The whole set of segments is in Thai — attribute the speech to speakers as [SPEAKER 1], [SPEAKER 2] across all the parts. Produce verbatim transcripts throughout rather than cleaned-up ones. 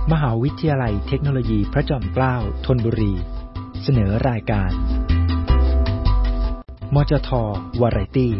[SPEAKER 1] มหาวิทยาลัยเทคโนโลยีพระจอมเกล้าธนบุรีเสนอรายการมจท.วาไรตี้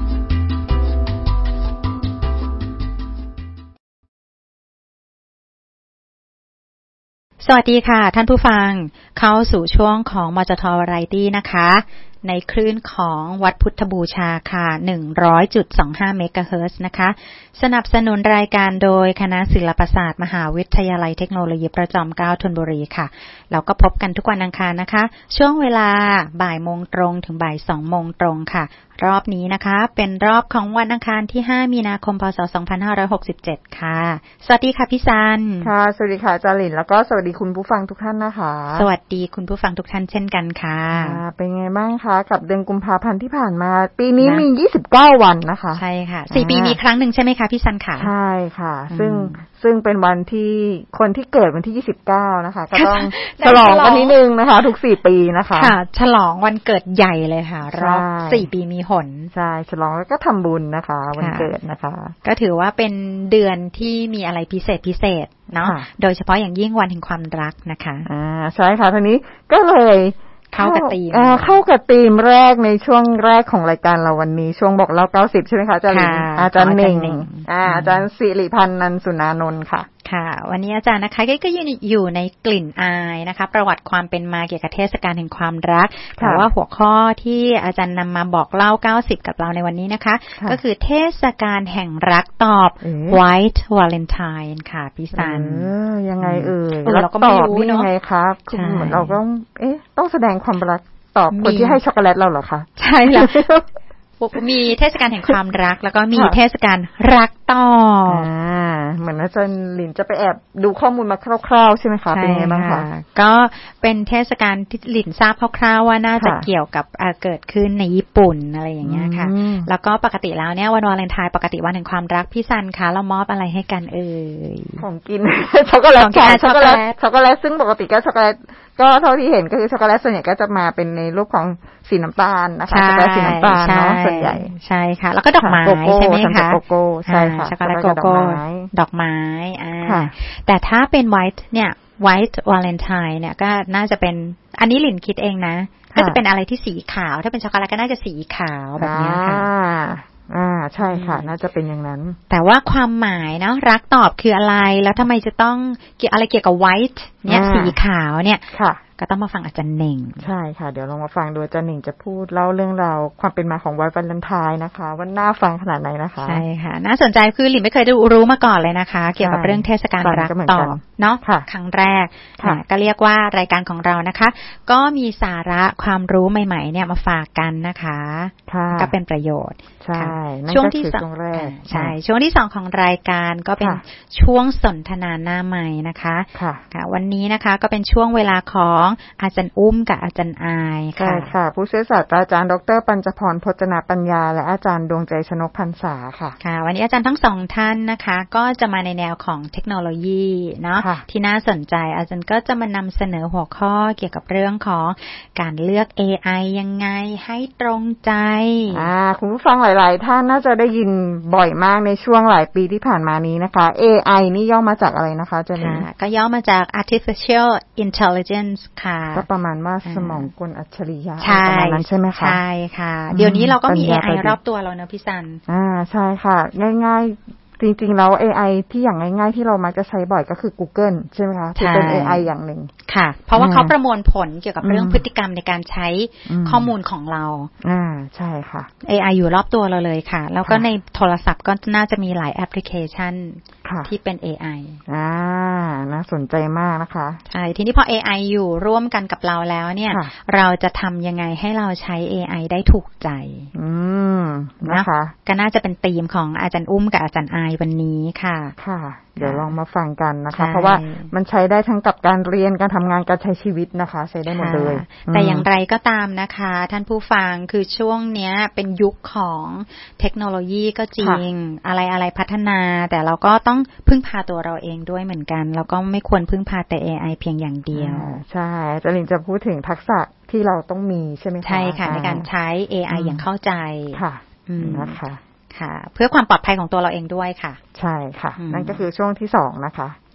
[SPEAKER 2] สวัสดีค่ะท่านผู้ฟังเข้าสู่ช่วงของมจท.วาไรตี้นะคะในคลื่นของวัดพุทธบูชาค่ะ หนึ่งร้อยจุดสองห้า เมกะเฮิรตซ์นะคะสนับสนุนรายการโดยคณะศิลปศาสตร์มหาวิทยาลัยเทคโนโลยีพระจอมเกล้าธนบุรีค่ะเราก็พบกันทุกวันอังคารนะคะช่วงเวลาบ่ายโมงตรงถึงบ่ายสองโมงตรงค่ะรอบนี้นะคะเป็นรอบของวันอังคารที่ห้ามีนาคมพศสองพันห้าร้อยหกสิบเจ็ดค่ะสวัสดีค่ะพี่ซัน
[SPEAKER 3] ค่ะสวัสดีค่ะจารินแล้วก็สวัสดีคุณผู้ฟังทุกท่านนะคะ
[SPEAKER 2] สวัสดีคุณผู้ฟังทุกท่านเช่นกันค่ะ
[SPEAKER 3] เป็นไงบ้างคะกับเดือนกุมภาพันธ์ที่ผ่านมาปีนี้มียี่สิบเก้าวันนะคะ
[SPEAKER 2] ใช่ค่ะสี่ปีมีครั้งหนึ่งใช่ไหมคะพี่ซันค่ะ
[SPEAKER 3] ใช่ค่ะซึ่งซึ่งเป็นวันที่คนที่เกิดวันที่ยี่สิบเก้านะคะก็ต้องฉลองกันนิดนึงนะคะทุกสี่ปีนะคะ
[SPEAKER 2] ค่ะฉลองวันเกิดใหญ่เลยค่ะรอบสี่ปีมีหน
[SPEAKER 3] ใช่ฉลองแล้วก็ทำบุญนะคะวันเกิดนะคะ
[SPEAKER 2] ก็ถือว่าเป็นเดือนที่มีอะไรพิเศษพิเศษเนาะโดยเฉพาะอย่างยิ่งวันแห่งความรักนะคะ
[SPEAKER 3] อ่าใช่ค่ะทีนี้ก็เลย
[SPEAKER 2] เข้ากับธีม
[SPEAKER 3] อ่าเข้ากับธีมแรกในช่วงแรกของรายการเราวันนี้ช่วงบอกเล่าเก้าสิบใช่ไหมคะอาจารย์อาจารย์เน่งอ่าอาจารย์สิริพันธ์นันสุนานนท์ค่ะ
[SPEAKER 2] ค่ะวันนี้อาจารย์นะคะก็อยู่ในกลิ่นอายนะคะประวัติความเป็นมาเกี่ยวกับเทศกาลแห่งความรักแต่ว่าหัวข้อที่อาจารย์นำมาบอกเล่าเก้าสิบกับเราในวันนี้นะคะก็คือเทศกาลแห่งรักตอบ White Valentine ค่ะพี่ซัน
[SPEAKER 3] เออยังไงเอ่ยเราก็ไม่รู้ยังไงครับคือเหมือนเราก็เอ๊ะต้องแสดงความรักตอบคนที่ให้ช็อกโกแลตเราเหรอคะ
[SPEAKER 2] ใช่แล้วมีเทศกาลแห่งความรักแล้วก็มีเทศกาลรักต่อ
[SPEAKER 3] อ่าเหมือนอาจารย์หลินจะไปแอบดูข้อมูลมาคร่าวๆใช่ไหมคะเป็นไงบ้างคะ
[SPEAKER 2] ก็เป็นเทศกาลที่หลินทราบคร่าวๆว่าน่าจะเกี่ยวกับเกิดขึ้นในญี่ปุ่นอะไรอย่างเงี้ยค่ะแล้วก็ปกติแล้วเนี่ยวันวาเลนไทน์ปกติวันแห่งความรักพี่ซันคะเรามอบอะไรให้กันเอ่ย
[SPEAKER 3] ของกินช็อกโกแลตช็อกโกแลตช็อกโกแลตซึ่งปกติก็ช็อกโกแลตก็เท่าที่เห็นก็คือช็อกโกแลตส่วนใหญ่ก็จะมาเป็นในรูปของสีน้ำตาลนะคะช็อกโกแลตสีน้ำตาลเนาะส่วนใหญ่
[SPEAKER 2] ใช่ค่ะแล้วก็ดอกไม้ใช่ไหมคะ
[SPEAKER 3] โกโก้ใช่ค่ะ
[SPEAKER 2] ช็อกโกแลตโกโก้ดอกไม้อ่าแต่ถ้าเป็นไวท์เนี่ยไวท์วาเลนไทน์เนี่ยก็น่าจะเป็นอันนี้หลินคิดเองนะก็จะเป็นอะไรที่สีขาวถ้าเป็นช็อกโกแลตก็น่าจะสีขาวแบบนี้ค่ะ
[SPEAKER 3] อ่าใช่ค่ะน่าจะเป็นอย่างนั้น
[SPEAKER 2] แต่ว่าความหมายเนาะรักตอบคืออะไรแล้วทำไมจะต้องเกี่ยวอะไรเกี่ยวกับไวท์เนี่ยสีขาวเนี่ยก็ต้องมาฟังอาจารย์เน่ง
[SPEAKER 3] ใช่ค่ะเดี๋ยวลองมาฟังดูอาจารย์เน่งจะพูดเล่าเรื่องราวความเป็นมาของวันวาเลนไทน์นะคะว่าน่าฟังขนาดไหนนะคะ
[SPEAKER 2] ใช่ค่ะน่าสนใจคือหลินไม่เคยได้รู้มาก่อนเลยนะคะเกี่ยวกับเรื่องเทศกาลรักตอบเนาะครั้งแรกก็เรียกว่ารายการของเรานะคะก็มีสาระความรู้ใหม่ๆเนี่ยมาฝากกันนะคะก็เป็นประโยชน์
[SPEAKER 3] ใช่
[SPEAKER 2] ช่วงที่สองใช่ช่วงที่สองของรายการก็เป็นช่วงสนทนาหน้าใหม่นะคะค่ะวันนี้นะคะก็เป็นช่วงเวลาของอาจารย์อุ้มกับอาจารย์อาย
[SPEAKER 3] ค่ะใช่ค่ะผู้ช่วยศาสตราจารย์ดร.ปัญจพรพจนาปัญญาและอาจารย์ดวงใจชนกพรรษาค่ะ
[SPEAKER 2] ค่ะวันนี้อาจารย์ทั้งสองท่านนะคะก็จะมาในแนวของเทคโนโลยีเนาะที่น่าสนใจอาจารย์ก็จะมานำเสนอหัวข้อเกี่ยวกับเรื่องของการเลือก เอ ไอ ยังไงให้ตรงใจ
[SPEAKER 3] อ่าคุณผู้ฟังหลายๆท่านน่าจะได้ยินบ่อยมากในช่วงหลายปีที่ผ่านมานี้นะคะ เอ ไอ นี่ย่อมาจากอะไรนะคะอาจารย์
[SPEAKER 2] ค่ะก็ย่อมาจาก artificial intelligence ค่ะ
[SPEAKER 3] ก็ประมาณว่าสมองกลอัจฉริยะประมาณนั้นใช่ไหมคะ
[SPEAKER 2] ใช่ค่ะเดี๋ยวนี้เราก็มี เอ ไอ รอบตัวเราเนอะพี่ซัน
[SPEAKER 3] อ่าใช่ค่ะง่ายๆจริงๆแล้ว เอ ไอ ที่อย่างง่ายๆที่เรามักจะใช้บ่อยก็คือ Google ใช่ไหมคะที่เป็น เอ ไอ อย่างหนึ่ง
[SPEAKER 2] ค่ะเพราะว่าเขาประมวลผลเกี่ยวกับเรื่องพฤติกรรมในการใช้ข้อมูลของเรา
[SPEAKER 3] อ่าใช่ค่ะ
[SPEAKER 2] เอ ไอ อยู่รอบตัวเราเลยค่ะแล้วก็ในโทรศัพท์ก็น่าจะมีหลายแอปพลิเคชันที่เป็น เอ ไอ
[SPEAKER 3] อ่าน่าสนใจมากนะคะ
[SPEAKER 2] ใช่ทีนี้พอ เอ ไอ อยู่ร่วมกันกับเราแล้วเนี่ยเราจะทำยังไงให้เราใช้ เอ ไอ ได้ถูกใจ
[SPEAKER 3] อืมนะคะ
[SPEAKER 2] ก็น่าจะเป็นธีมของอาจารย์อุ้มกับอาจารย์อายวันนี้ค่ะ
[SPEAKER 3] ค่ะเดี๋ยวลองมาฟังกันนะคะเพราะว่ามันใช้ได้ทั้งกับการเรียนการทำงานการใช้ชีวิตนะคะใช้ได้หมดเลย
[SPEAKER 2] แต่อย่างไรก็ตามนะคะท่านผู้ฟังคือช่วงเนี้ยเป็นยุคของเทคโนโลยีก็จริงอะไรอะไรพัฒนาแต่เราก็ต้องพึ่งพาตัวเราเองด้วยเหมือนกันเราก็ไม่ควรพึ่งพาแต่ เอ ไอ เพียงอย่างเดียว
[SPEAKER 3] ใช่จริงจะพูดถึงทักษะที่เราต้องมีใช่ไหมคะ
[SPEAKER 2] ใช่ค่ะในการใช้ เอ ไอ อย่างเข้าใจ
[SPEAKER 3] ค่ะนะคะ
[SPEAKER 2] ค่ะเพื่อความปลอดภัยของตัวเราเองด้วยค่ะ
[SPEAKER 3] ใช่ค่ะนั่นก็คือช่วงที่สองนะคะ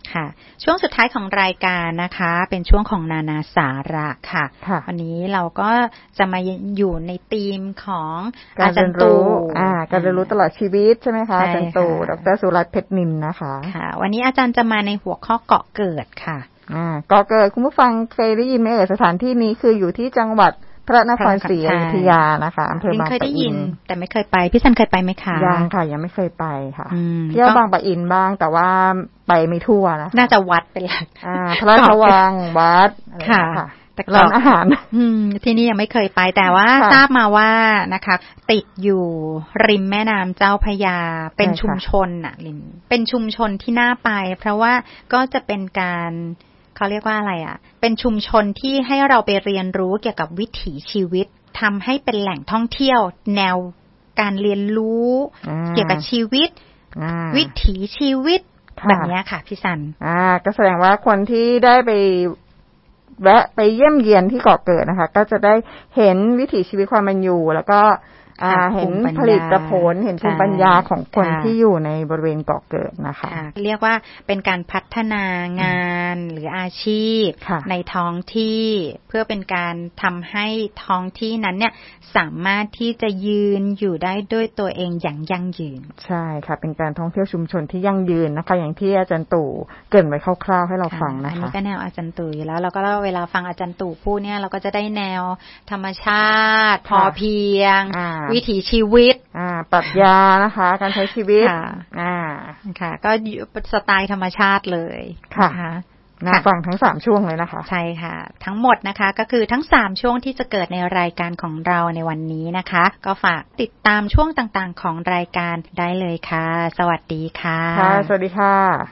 [SPEAKER 2] ค่ะช่วงสุดท้ายของรายการนะคะเป็นช่วงของนานาสาระค่ะวันนี้เราก็จะมาอยู่ในธีมของอาจารย์ตู่
[SPEAKER 3] อ่าการเรียนรู้ตลอดชีวิตใช่ไหมคะอาจารย์ตู่ดร.สุรัตน์เพชรนินนะคะ
[SPEAKER 2] ค่ะวันนี้อาจารย์จะมาในหัวข้อเกาะเกิดค่ะ
[SPEAKER 3] อ่าเกาะเกิดคุณผู้ฟังเคยได้ยินไหมเอ่ยสถานที่นี้คืออยู่ที่จังหวัดพระนครศรีอยุธยานะคะอำเภอบางปะอิน
[SPEAKER 2] เคยได้ยินแต่ไม่เคยไปพี่ซันเคยไปไหมคะ
[SPEAKER 3] ยังค่ะยังไม่เคยไปค่ะเที่ยวบางปะอินบ้างแต่ว่าไปไม่ทั่วนะ
[SPEAKER 2] น่าจะวัดเป็นหลัก
[SPEAKER 3] อ่าพระราชวังวัด
[SPEAKER 2] ค่ะ
[SPEAKER 3] แต่ร้านอาหาร
[SPEAKER 2] อืมที่นี่ยังไม่เคยไปแต่ว่าทราบมาว่านะคะติดอยู่ริมแม่น้ำเจ้าพระยาเป็นชุมชนน่ะริมเป็นชุมชนที่น่าไปเพราะว่าก็จะเป็นการเขาเรียกว่าอะไรอ่ะเป็นชุมชนที่ให้เราไปเรียนรู้เกี่ยวกับวิถีชีวิตทำให้เป็นแหล่งท่องเที่ยวแนวการเรียนรู้เกี่ยวกับชีวิตวิถีชีวิตแบบนี้ค่ะพี่สัน
[SPEAKER 3] อ่าก็แสดงว่าคนที่ได้ไปแวะไปเยี่ยมเยียนที่เกาะเกิดนะคะก็จะได้เห็นวิถีชีวิตความเป็นอยู่แล้วก็อ่าเห็นผลิตผลเห็นภูมิปัญญาของคนที่อยู่ในบริเวณเกาะเกิดนะคะ
[SPEAKER 2] เรียกว่าเป็นการพัฒนางานหรืออาชีพในท้องที่เพื่อเป็นการทำให้ท้องที่นั้นเนี่ยสามารถที่จะยืนอยู่ได้ด้วยตัวเองอย่างยั่งยืน
[SPEAKER 3] ใช่ค่ะเป็นการท่องเที่ยวชุมชนที่ยั่งยืนนะคะอย่างที่อาจารย์ตู่เกริ่นไว้คร่าวๆให้เราฟังนะคะอัน
[SPEAKER 2] นี้ก็แนวอาจารย์ตู่อยู่แล้วเราก็เวลาฟังอาจารย์ตู่พูดเนี่ยเราก็จะได้แนวธรรมชาติพอเพียงวิถีชีวิต
[SPEAKER 3] อ่าปรัชญานะคะการใช้ชีวิต
[SPEAKER 2] อ่าค่ะก็สไตล์ธรรมชาติเลย
[SPEAKER 3] ค่ะน่าฟังทั้งสามช่วงเลยนะคะ
[SPEAKER 2] ใช่ค่ะทั้งหมดนะคะก็คือทั้งสามช่วงที่จะเกิดในรายการของเราในวันนี้นะคะก็ฝากติดตามช่วงต่างๆของรายการได้เลยค่ะสวัสดีค่ะ
[SPEAKER 3] ค่ะสวัสดีค่ะ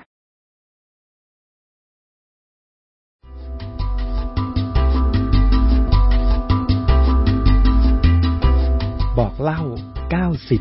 [SPEAKER 1] บอกเล่าเก้าสิบ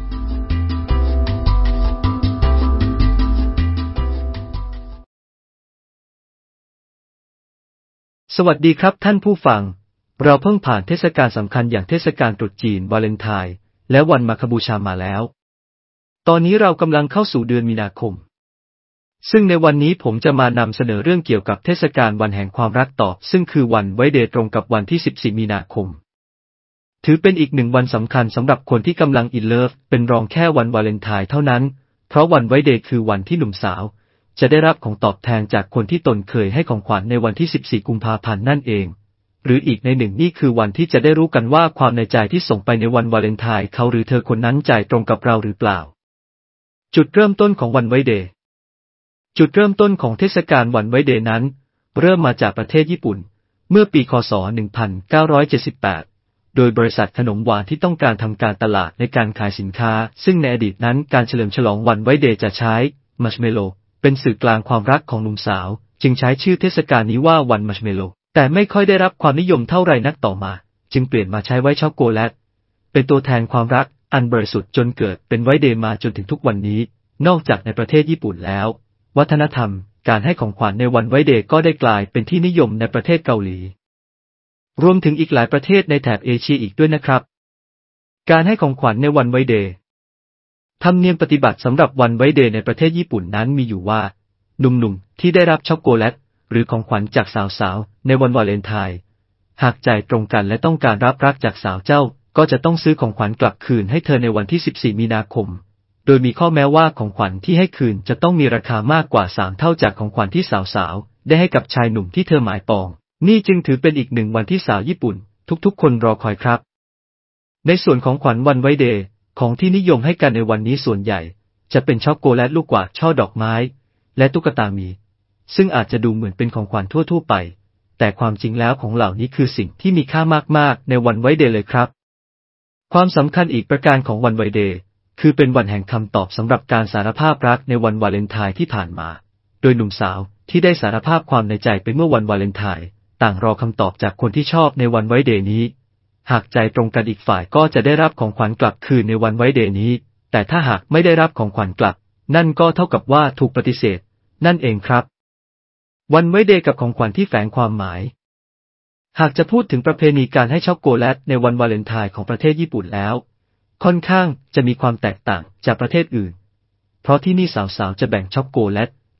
[SPEAKER 4] สวัสดีครับท่านผู้ฟังเราเพิ่งผ่านเทศกาลสำคัญอย่างเทศกาลตรุษจีนวาเลนไทน์และวันมาฆบูชามาแล้วตอนนี้เรากำลังเข้าสู่เดือนมีนาคมซึ่งในวันนี้ผมจะมานำเสนอเรื่องเกี่ยวกับเทศกาลวันแห่งความรักต่อซึ่งคือวันไว้เดย์ตรงกับวันที่สิบสี่มีนาคมถือเป็นอีกหนึ่งวันสำคัญสำหรับคนที่กำลังอินเลิฟเป็นรองแค่วันวาเลนไทน์เท่านั้นเพราะวันไว้เดย์คือวันที่หนุ่มสาวจะได้รับของตอบแทนจากคนที่ตนเคยให้ของขวัญในวันที่สิบสี่กุมภาพันธ์นั่นเองหรืออีกในหนึ่งนี่คือวันที่จะได้รู้กันว่าความในใจที่ส่งไปในวันวาเลนไทน์เขาหรือเธอคนนั้นใจตรงกับเราหรือเปล่าจุดเริ่มต้นของวันไว้เดย์จุดเริ่มต้นของเทศกาลวันไว้เดย์นั้นเริ่มมาจากประเทศญี่ปุ่นเมื่อปีค.ศ. หนึ่งพันเก้าร้อยเจ็ดสิบแปดโดยบริษัทขนมหวานที่ต้องการทำการตลาดในการขายสินค้าซึ่งในอดีตนั้นการเฉลิมฉลองวันไว้เดย์จะใช้มัชเมลโล่เป็นสื่อกลางความรักของหนุ่มสาวจึงใช้ชื่อเทศกาลนี้ว่าวันมัชเมลโล่แต่ไม่ค่อยได้รับความนิยมเท่าไรนักต่อมาจึงเปลี่ยนมาใช้ไว้ช็อกโกแลตเป็นตัวแทนความรักอันบริสุทธิ์จนเกิดเป็นไว้เดย์มาจนถึงทุกวันนี้นอกจากในประเทศญี่ปุ่นแล้ววัฒนธรรมการให้ของขวัญในวันไว้เดย์ก็ได้กลายเป็นที่นิยมในประเทศเกาหลีรวมถึงอีกหลายประเทศในแถบเอเชียอีกด้วยนะครับการให้ของขวัญในวันไว้เดย์ธรรมเนียมปฏิบัติสำหรับวันไว้เดย์ในประเทศญี่ปุ่นนั้นมีอยู่ว่าหนุ่มๆที่ได้รับช็อกโกแลตหรือของขวัญจากสาวๆในวันวาเลนไทน์หากใจตรงกันและต้องการรับรักจากสาวเจ้าก็จะต้องซื้อของขวัญกลับคืนให้เธอในวันที่สิบสี่มีนาคมโดยมีข้อแม้ว่าของขวัญที่ให้คืนจะต้องมีราคามากกว่าสามเท่าจากของขวัญที่สาวๆได้ให้กับชายหนุ่มที่เธอหมายปองนี่จึงถือเป็นอีกหนึ่งวันที่สาวญี่ปุ่นทุกๆคนรอคอยครับในส่วนของขวัญวันไว้เดย์ของที่นิยมให้กันในวันนี้ส่วนใหญ่จะเป็นช็อกโกแลตลูกกวาดช่อดอกไม้และตุ๊กตาหมีซึ่งอาจจะดูเหมือนเป็นของขวัญทั่วๆไปแต่ความจริงแล้วของเหล่านี้คือสิ่งที่มีค่ามากๆในวันไว้เดย์เลยครับความสำคัญอีกประการของวันไว้เดย์คือเป็นวันแห่งคำตอบสำหรับการสารภาพรักในวันวาเลนไทน์ที่ผ่านมาโดยหนุ่มสาวที่ได้สารภาพความในใจไปเมื่อวันวาเลนไทน์ต่างรอคำตอบจากคนที่ชอบในวันไว้เดย์นี้หากใจตรงกันอีกฝ่ายก็จะได้รับของขวัญกลับคืนในวันไว้เดย์นี้แต่ถ้าหากไม่ได้รับของขวัญกลับนั่นก็เท่ากับว่าถูกปฏิเสธนั่นเองครับวันไว้เดย์กับของขวัญที่แฝงความหมายหากจะพูดถึงประเพณีการให้ช็อกโกแลตในวันวาเลนไทน์ของประเทศญี่ปุ่นแล้วค่อนข้างจะมีความแตกต่างจากประเทศอื่นเพราะที่นี่สาวๆจะแบ่งช็อกโกแลต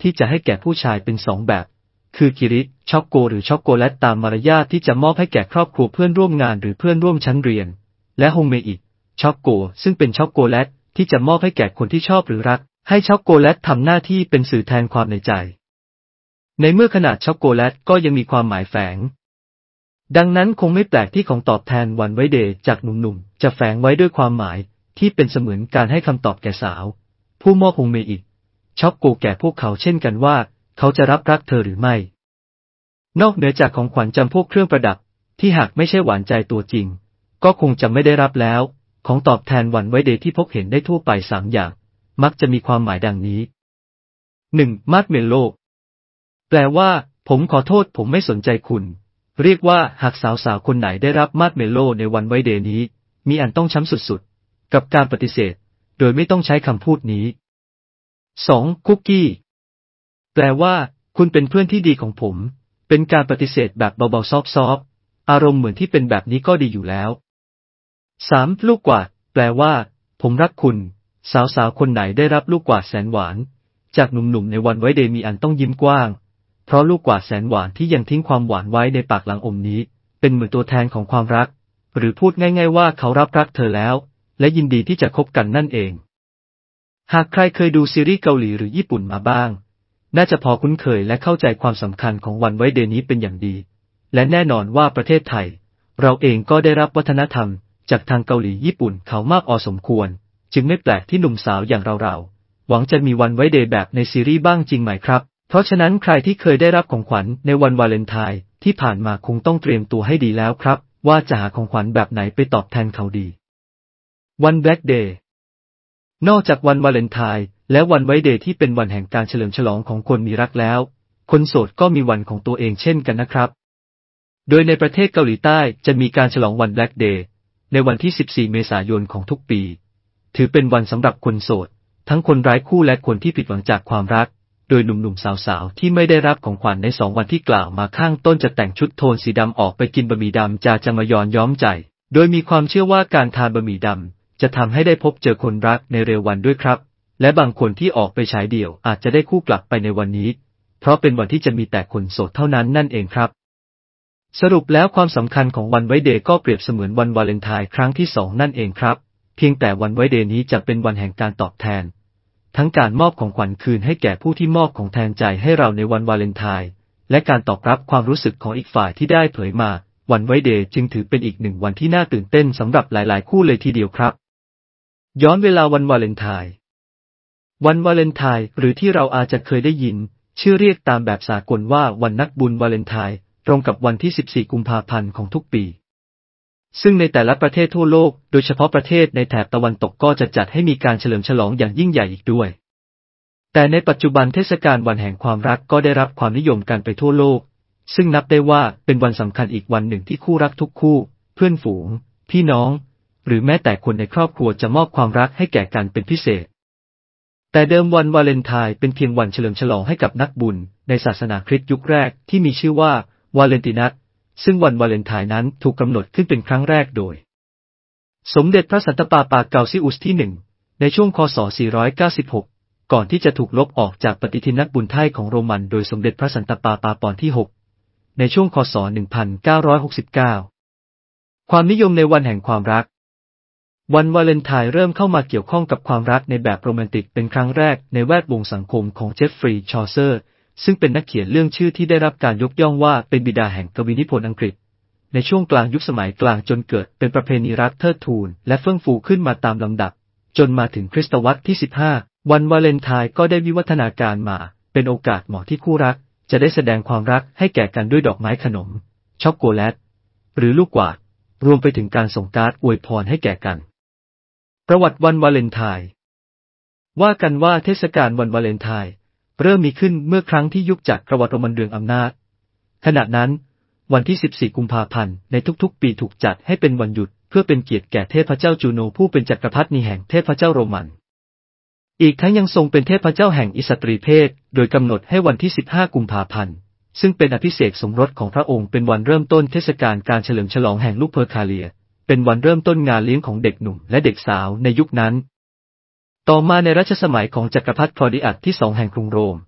[SPEAKER 4] ที่จะให้แก่ผู้ชายเป็นสองแบบคือคิริช็อกโกหรือช็อกโกแลตตามมารยาทที่จะมอบให้แก่ครอบครัวเพื่อนร่วมงานหรือเพื่อนร่วมชั้นเรียนและโฮเมอิช็อกโกซึ่งเป็นช็อกโกแลตที่จะมอบให้แก่คนที่ชอบหรือรักให้ช็อกโกแลตทำหน้าที่เป็นสื่อแทนความในใจในเมื่อขนาดช็อกโกแลตก็ยังมีความหมายแฝงดังนั้นคงไม่แปลกที่ของตอบแทนวันไว้เดย์จากหนุ่มๆจะแฝงไว้ด้วยความหมายที่เป็นเสมือนการให้คำตอบแก่สาวผู้มอบโฮเมอิช็อกโกแก่พวกเขาเช่นกันว่าเขาจะรับรักเธอหรือไม่นอกเหนือจากของขวัญจำพวกเครื่องประดับที่หากไม่ใช่หวานใจตัวจริงก็คงจะไม่ได้รับแล้วของตอบแทนวันไว้เดย์ที่พบเห็นได้ทั่วไปสามอย่างมักจะมีความหมายดังนี้ หนึ่ง. มาร์ชเมลโล่แปลว่าผมขอโทษผมไม่สนใจคุณเรียกว่าหากสาวๆคนไหนได้รับมาร์ชเมลโล่ในวันไว้เดย์นี้มีอันต้องช้ำสุดๆกับการปฏิเสธโดยไม่ต้องใช้คำพูดนี้ สอง. คุกกี้แปลว่าคุณเป็นเพื่อนที่ดีของผมเป็นการปฏิเสธแบบเบาๆซอฟต์ๆอารมณ์เหมือนที่เป็นแบบนี้ก็ดีอยู่แล้ว สาม. ลูกกวาดแปลว่าผมรักคุณสาวๆคนไหนได้รับลูกกวาดแสนหวานจากหนุ่มๆในวันไว้เดย์มีอันต้องยิ้มกว้างเพราะลูกกวาดแสนหวานที่ยังทิ้งความหวานไว้ในปากหลังอมนี้เป็นเหมือนตัวแทนของความรักหรือพูดง่ายๆว่าเขารับรักเธอแล้วและยินดีที่จะคบกันนั่นเองหากใครเคยดูซีรีส์เกาหลีหรือญี่ปุ่นมาบ้างน่าจะพอคุ้นเคยและเข้าใจความสำคัญของวันไว้เดย์นี้เป็นอย่างดีและแน่นอนว่าประเทศไทยเราเองก็ได้รับวัฒนธรรมจากทางเกาหลีญี่ปุ่นเขามากพอสมควรจึงไม่แปลกที่หนุ่มสาวอย่างเราๆหวังจะมีวันไว้เดย์แบบในซีรีส์บ้างจริงไหมครับเพราะฉะนั้นใครที่เคยได้รับของขวัญในวันวาเลนไทน์ที่ผ่านมาคงต้องเตรียมตัวให้ดีแล้วครับว่าจะหาของขวัญแบบไหนไปตอบแทนเขาดีวันแบล็กเดย์นอกจากวันวาเลนไทน์และวันไว้เดย์ที่เป็นวันแห่งการเฉลิมฉลองของคนมีรักแล้วคนโสดก็มีวันของตัวเองเช่นกันนะครับโดยในประเทศเกาหลีใต้จะมีการฉลองวันแบล็กเดย์ในวันที่สิบสี่เมษายนของทุกปีถือเป็นวันสำหรับคนโสดทั้งคนไร้คู่และคนที่ผิดหวังจากความรักโดยหนุ่มๆสาวๆที่ไม่ได้รับของขวัญในสองวันที่กล่าวมาข้างต้นจะแต่งชุดโทนสีดำออกไปกินบะหมี่ดำจาจะมายอนย้อมใจโดยมีความเชื่อว่าการทานบะหมี่ดำจะทำให้ได้พบเจอคนรักในเร็ววันด้วยครับและบางคนที่ออกไปฉายเดี่ยวอาจจะได้คู่กลับไปในวันนี้เพราะเป็นวันที่จะมีแต่คนโสดเท่านั้นนั่นเองครับสรุปแล้วความสำคัญของวันไว้เดย์ก็เปรียบเสมือนวันวาเลนไทน์ครั้งที่สองนั่นเองครับเพียงแต่วันไว้เดย์นี้จะเป็นวันแห่งการตอบแทนทั้งการมอบของขวัญคืนให้แก่ผู้ที่มอบของแทนใจให้เราในวันวาเลนไทน์และการตอบรับความรู้สึกของอีกฝ่ายที่ได้เผยมาวันไว้เดย์จึงถือเป็นอีกหนึ่งวันที่น่าตื่นเต้นสำหรับหลายๆคู่เลยทีเดียวครับย้อนเวลาวันวาเลนไทน์วันวาเลนไทน์หรือที่เราอาจจะเคยได้ยินชื่อเรียกตามแบบสากลว่าวันนักบุญวาเลนไทน์ตรงกับวันที่สิบสี่กุมภาพันธ์ของทุกปีซึ่งในแต่ละประเทศทั่วโลกโดยเฉพาะประเทศในแถบตะวันตกก็จะจัดให้มีการเฉลิมฉลองอย่างยิ่งใหญ่อีกด้วยแต่ในปัจจุบันเทศกาลวันแห่งความรักก็ได้รับความนิยมกันไปทั่วโลกซึ่งนับได้ว่าเป็นวันสำคัญอีกวันหนึ่งที่คู่รักทุกคู่เพื่อนฝูงพี่น้องหรือแม้แต่คนในครอบครัวจะมอบความรักให้แก่กันเป็นพิเศษแต่เดิมวันวาเลนไทน์เป็นเพียงวันเฉลิมฉลองให้กับนักบุญในศาสนาคริสต์ยุคแรกที่มีชื่อว่าวาเลนตินัสซึ่งวันวาเลนไทน์นั้นถูกกำหนดขึ้นเป็นครั้งแรกโดยสมเด็จพระสันตะปาปาเกาซิอุสที่หนึ่งในช่วงคศสี่ร้อยเก้าสิบหกก่อนที่จะถูกลบออกจากปฏิทินนักบุญไทยของโรมันโดยสมเด็จพระสันตะปาปาปอนที่หกในช่วงคศหนึ่งพันเก้าร้อยหกสิบเก้าความนิยมในวันแห่งความรักวันวาเลนไทน์เริ่มเข้ามาเกี่ยวข้องกับความรักในแบบโรแมนติกเป็นครั้งแรกในแวดวงสังคมของเจฟฟรีย์ ชอเซอร์ซึ่งเป็นนักเขียนเรื่องชื่อที่ได้รับการยกย่องว่าเป็นบิดาแห่งกวีนิพนธ์อังกฤษในช่วงกลางยุคสมัยกลางจนเกิดเป็นประเพณีรักเทิดทูนและเฟื่องฟูขึ้นมาตามลำดับจนมาถึงคริสตวรรษที่สิบห้าวันวาเลนไทน์ก็ได้วิวัฒนาการมาเป็นโอกาสเหมาะที่คู่รักจะได้แสดงความรักให้แก่กันด้วยดอกไม้ขนมช็อกโกแลตหรือลูกกวาดรวมไปถึงการส่งการ์ดอวยพรให้แก่กันประวัติวันวาเลนไทน์ว่ากันว่าเทศกาลวันวาเลนไทน์เริ่มมีขึ้นเมื่อครั้งที่ยุคจักรวรรดิโรมันเรืองอำนาจขณะนั้นวันที่สิบสี่กุมภาพันธ์ในทุกๆปีถูกจัดให้เป็นวันหยุดเพื่อเป็นเกียรติแก่เทพเจ้าจูโนผู้เป็นจักรพรรดิแห่งเทพเจ้าโรมันอีกทั้งยังทรงเป็นเทพเจ้าแห่งอิสตรีเพศโดยกำหนดให้วันที่สิบห้ากุมภาพันธ์ซึ่งเป็นอภิเษกสมรสของพระองค์เป็นวันเริ่มต้นเทศกาลการเฉลิมฉลองแห่งลูกเพอร์คาเลียเป็นวันเริ่มต้นงานเลี้ยงของเด็กหนุ่มและเด็กสาวในยุคนั้นต่อมาในรัชสมัยของจักรพรรดิคลอดิอัสที่สองแห่งกรุงโรมพ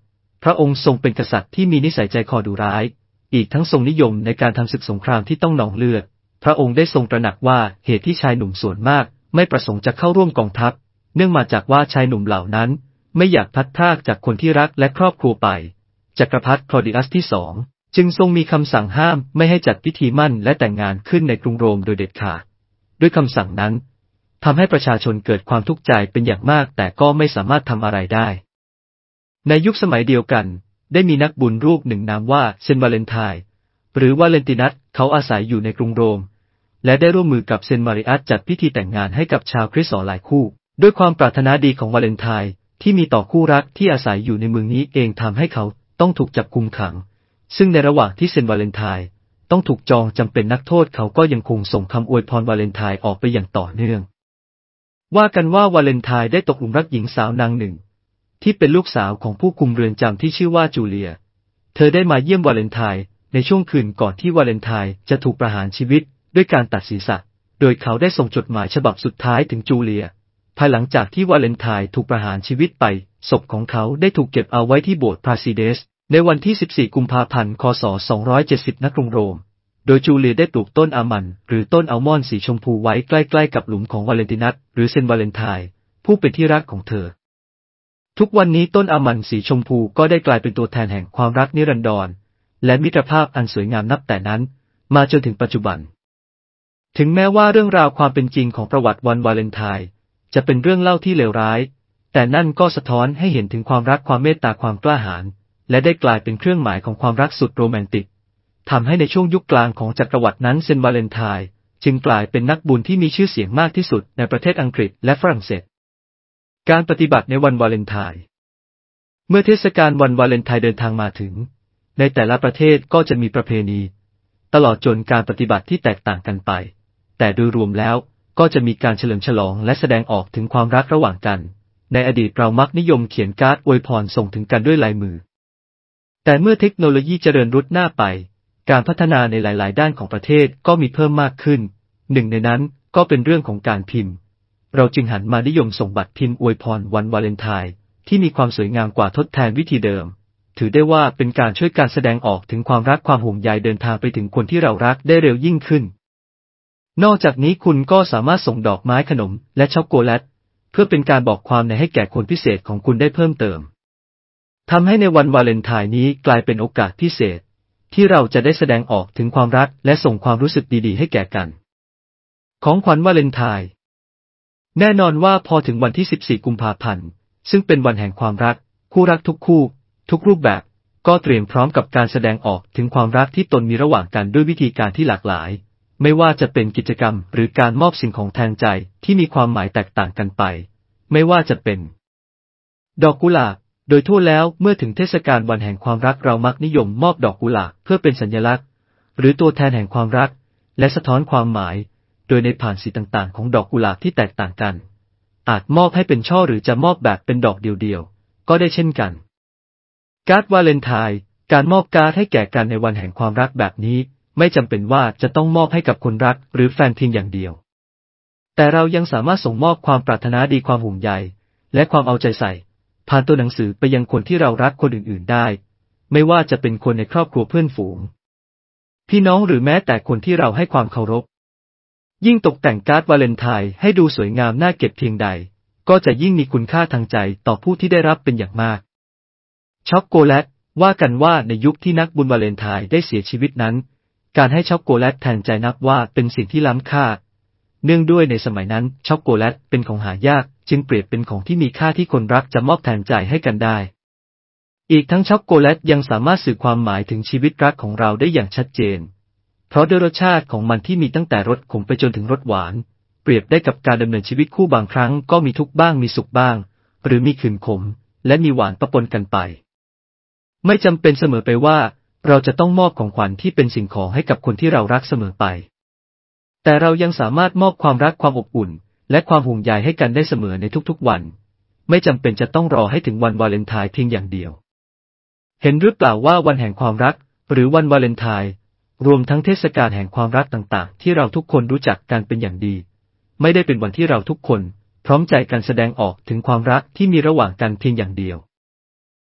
[SPEAKER 4] ระองค์ทรงเป็นกษัตริย์ที่มีนิสัยใจคอดุร้ายอีกทั้งทรงนิยมในการทำศึกสงครามที่ต้องนองเลือดพระองค์ได้ทรงตระหนักว่าเหตุที่ชายหนุ่มส่วนมากไม่ประสงค์จะเข้าร่วมกองทัพเนื่องมาจากว่าชายหนุ่มเหล่านั้นไม่อยากพลัดพรากจากคนที่รักและครอบครัวไปจักรพรรดิคลอดิอัสที่สองจึงทรงมีคำสั่งห้ามไม่ให้จัดพิธีมั่นและแต่งงานขึ้นในกรุงโรมโดยเด็ดขาดด้วยคำสั่งนั้นทำให้ประชาชนเกิดความทุกข์ใจเป็นอย่างมากแต่ก็ไม่สามารถทำอะไรได้ในยุคสมัยเดียวกันได้มีนักบุญรูปหนึ่งนามว่าเซนต์วาเลนไทน์หรือวาเลนตินัสเขาอาศัยอยู่ในกรุงโรมและได้ร่วมมือกับเซนต์มาริอัสจัดพิธีแต่งงานให้กับชาวคริสต์หลายคู่ด้วยความปรารถนาดีของวาเลนไทน์ที่มีต่อคู่รักที่อาศัยอยู่ในเมืองนี้เองทำให้เขาต้องถูกจับกุมขังซึ่งในระหว่างที่เซนต์วาเลนไทน์ต้องถูกจองจำเป็นนักโทษเขาก็ยังคงส่งคำอวยพรวาเลนไทน์ออกไปอย่างต่อเนื่องว่ากันว่าวาเลนไทน์ได้ตกหลุมรักหญิงสาวนางหนึ่งที่เป็นลูกสาวของผู้คุมเรือนจำที่ชื่อว่าจูเลียเธอได้มาเยี่ยมวาเลนไทน์ในช่วงคืนก่อนที่วาเลนไทน์จะถูกประหารชีวิตด้วยการตัดศีรษะโดยเขาได้ส่งจดหมายฉบับสุดท้ายถึงจูเลียภายหลังจากที่วาเลนไทน์ถูกประหารชีวิตไปศพของเขาได้ถูกเก็บเอาไว้ที่โบสถ์พราซิเดสในวันที่สิบสี่กุมภาพันธ์คศสองร้อยเจ็ดสิบณกรุงโรมโดยจูเลียได้ปลูกต้นอามันหรือต้นอัลมอนด์สีชมพูไว้ใกล้ๆกับหลุมของวาเลนตินัสหรือเซนต์วาเลนไทน์ผู้เป็นที่รักของเธอทุกวันนี้ต้นอามันด์สีชมพูก็ได้กลายเป็นตัวแทนแห่งความรักนิรันดรและมิตรภาพอันสวยงามนับแต่นั้นมาจนถึงปัจจุบันถึงแม้ว่าเรื่องราวความเป็นจริงของประวัติวันวาเลนไทน์จะเป็นเรื่องเล่าที่เลวร้ายแต่นั่นก็สะท้อนให้เห็นถึงความรักความเมตตาความกล้าหาญและได้กลายเป็นเครื่องหมายของความรักสุดโรแมนติกทำให้ในช่วงยุคกลางของจักรวรรดินั้นเซนต์วาเลนไทน์จึงกลายเป็นนักบุญที่มีชื่อเสียงมากที่สุดในประเทศอังกฤษและฝรั่งเศสการปฏิบัติในวันวาเลนไทน์เมื่อเทศกาลวันวาเลนไทน์เดินทางมาถึงในแต่ละประเทศก็จะมีประเพณีตลอดจนการปฏิบัติที่แตกต่างกันไปแต่โดยรวมแล้วก็จะมีการเฉลิมฉลองและแสดงออกถึงความรักระหว่างกันในอดีตเรามักนิยมเขียนการ์ดอวยพรส่งถึงกันด้วยลายมือแต่เมื่อเทคโนโลยีเจริญรุดหน้าไปการพัฒนาในหลายๆด้านของประเทศก็มีเพิ่มมากขึ้นหนึ่งในนั้นก็เป็นเรื่องของการพิมพ์เราจึงหันมานิยมส่งบัตรพิมพ์อวยพรวันวาเลนไทน์ที่มีความสวยงามกว่าทดแทนวิธีเดิมถือได้ว่าเป็นการช่วยการแสดงออกถึงความรักความห่วงใยเดินทางไปถึงคนที่เรารักได้เร็วยิ่งขึ้นนอกจากนี้คุณก็สามารถส่งดอกไม้ขนมและช็อกโกแลตเพื่อเป็นการบอกความในให้แก่คนพิเศษของคุณได้เพิ่มเติมทำให้ในวันวาเลนไทน์นี้กลายเป็นโอกาสพิเศษที่เราจะได้แสดงออกถึงความรักและส่งความรู้สึกดีๆให้แก่กันของขวัญวาเลนไทน์แน่นอนว่าพอถึงวันที่สิบสี่กุมภาพันธ์ซึ่งเป็นวันแห่งความรักคู่รักทุกคู่ทุกรูปแบบก็เตรียมพร้อมกับการแสดงออกถึงความรักที่ตนมีระหว่างกันด้วยวิธีการที่หลากหลายไม่ว่าจะเป็นกิจกรรมหรือการมอบสิ่งของแทนใจที่มีความหมายแตกต่างกันไปไม่ว่าจะเป็นดอกกุหลาบโดยทั่วแล้วเมื่อถึงเทศกาลวันแห่งความรักเรามักนิยมมอบดอกกุหลาบเพื่อเป็นสัญลักษณ์หรือตัวแทนแห่งความรักและสะท้อนความหมายโดยในผ่านสีต่างๆของดอกกุหลาบที่แตกต่างกันอาจมอบให้เป็นช่อหรือจะมอบแบบเป็นดอกเดียวๆก็ได้เช่นกันการ์ดวาเลนไทน์การมอบการ์ดให้แก่กันในวันแห่งความรักแบบนี้ไม่จำเป็นว่าจะต้องมอบให้กับคนรักหรือแฟนเพียงอย่างเดียวแต่เรายังสามารถส่งมอบความปรารถนาดีความห่วงใยและความเอาใจใส่ผ่านตัวหนังสือไปยังคนที่เรารักคนอื่นๆได้ไม่ว่าจะเป็นคนในครอบครัวเพื่อนฝูงพี่น้องหรือแม้แต่คนที่เราให้ความเคารพยิ่งตกแต่งการ์ดวาเลนไทน์ให้ดูสวยงามน่าเก็บเพียงใดก็จะยิ่งมีคุณค่าทางใจต่อผู้ที่ได้รับเป็นอย่างมากช็อกโกแลตว่ากันว่าในยุคที่นักบุญวาเลนไทน์ได้เสียชีวิตนั้นการให้ช็อกโกแลตแทนใจนับว่าเป็นสิ่งที่ล้ำค่าเนื่องด้วยในสมัยนั้นช็อกโกแลตเป็นของหายากจึงเปรียบเป็นของที่มีค่าที่คนรักจะมอบแทนใจให้กันได้อีกทั้งช็อกโกแลตยังสามารถสื่อความหมายถึงชีวิตรักของเราได้อย่างชัดเจนเพราะด้วยรสชาติของมันที่มีตั้งแต่รสขมไปจนถึงรสหวานเปรียบได้กับการดำเนินชีวิตคู่บางครั้งก็มีทุกข์บ้างมีสุขบ้างหรือมีขื่นขมและมีหวานปะปนกันไปไม่จำเป็นเสมอไปว่าเราจะต้องมอบของขวัญที่เป็นสิ่งของให้กับคนที่เรารักเสมอไปแต่เรายังสามารถมอบความรักความอบอุ่นและความห่วงใยให้กันได้เสมอในทุกๆวันไม่จำเป็นจะต้องรอให้ถึงวันวาเลนไทน์เพียงอย่างเดียวเห็นหรือเปล่าว่าวันแห่งความรักหรือวันวาเลนไทน์รวมทั้งเทศกาลแห่งความรักต่างๆที่เราทุกคนรู้จักกันเป็นอย่างดีไม่ได้เป็นวันที่เราทุกคนพร้อมใจกันแสดงออกถึงความรักที่มีระหว่างกันเพียงอย่างเดียว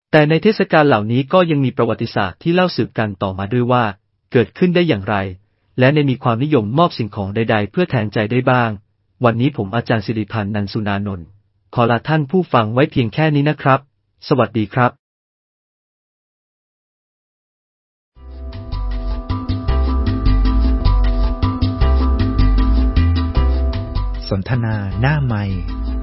[SPEAKER 4] แต่ในเทศกาลเหล่านี้ก็ยังมีประวัติศาสตร์ที่เล่าสืบกันต่อมาด้วยว่าเกิดขึ้นได้อย่างไรและในมีความนิยมมอบสิ่งของใดๆเพื่อแทนใจได้บ้างวันนี้ผมอาจารย์สิริพันธ์นันสุนานนท์ขอลาท่านผู้ฟังไว้เพียงแค่นี้นะครับสวัสดีครับ
[SPEAKER 1] สนทนาหน้าไมค์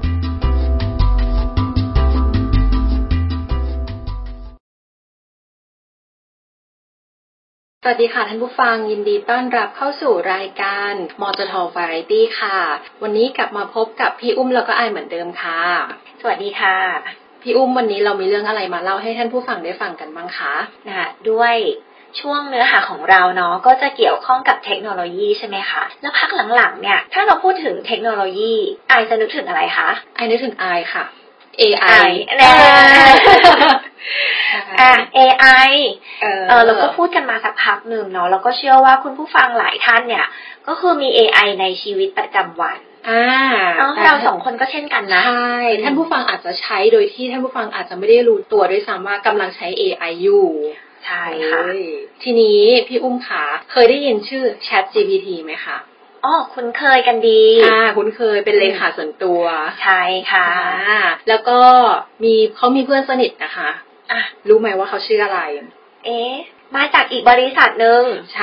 [SPEAKER 5] สวัสดีค่ะท่านผู้ฟังยินดีต้อนรับเข้าสู่รายการมจท Variety ค่ะวันนี้กลับมาพบกับพี่อุ้มแล้วก็ไอเหมือนเดิมค่ะ
[SPEAKER 2] สวัสดีค่ะ
[SPEAKER 5] พี่อุ้มวันนี้เรามีเรื่องอะไรมาเล่าให้ท่านผู้ฟังได้ฟังกันบ้างคะ
[SPEAKER 2] นะคะด้วยช่วงเนื้อหาของเราเนาะก็จะเกี่ยวข้องกับเทคโนโลยีใช่ไหมคะแล้วพักหลังๆเนี่ยถ้าเราพูดถึงเทคโนโลยีไอจะนึกถึงอะไรคะ
[SPEAKER 5] ไอนึกถึงไอค่ะ เอ ไอ
[SPEAKER 2] แน่อ่ะ เอ ไอ เออเราก็พูดกันมาสักพักหนึ่งเนาะแล้วก็เชื่อว่าคุณผู้ฟังหลายท่านเนี่ยก็คือมี เอ ไอ ในชีวิตประจำวัน
[SPEAKER 5] อ่า
[SPEAKER 2] เราสองคนก็เช่นกันนะ
[SPEAKER 5] ใช่ท่านผู้ฟังอาจจะใช้โดยที่ท่านผู้ฟังอาจจะไม่ได้รู้ตัวด้วยซ้ำว่ากำลังใช้ เอ ไอ อยู่
[SPEAKER 2] ใช่ค่ะ
[SPEAKER 5] ทีนี้พี่อุ้มขาเคยได้ยินชื่อ Chat จี พี ที ไหมคะ
[SPEAKER 2] อ๋อคุ้นเคยกันดี
[SPEAKER 5] อ่าคุ้นเคยเป็นเลขาส่วนตัว
[SPEAKER 2] ใช่ค่ะ
[SPEAKER 5] อ่าแล้วก็มีเขามีเพื่อนสนิทนะคะอ่ะรู้ไหมว่าเขาชื่ออะไร
[SPEAKER 2] เอ๊ะมาจากอีกบริษัทนึง
[SPEAKER 5] ใช่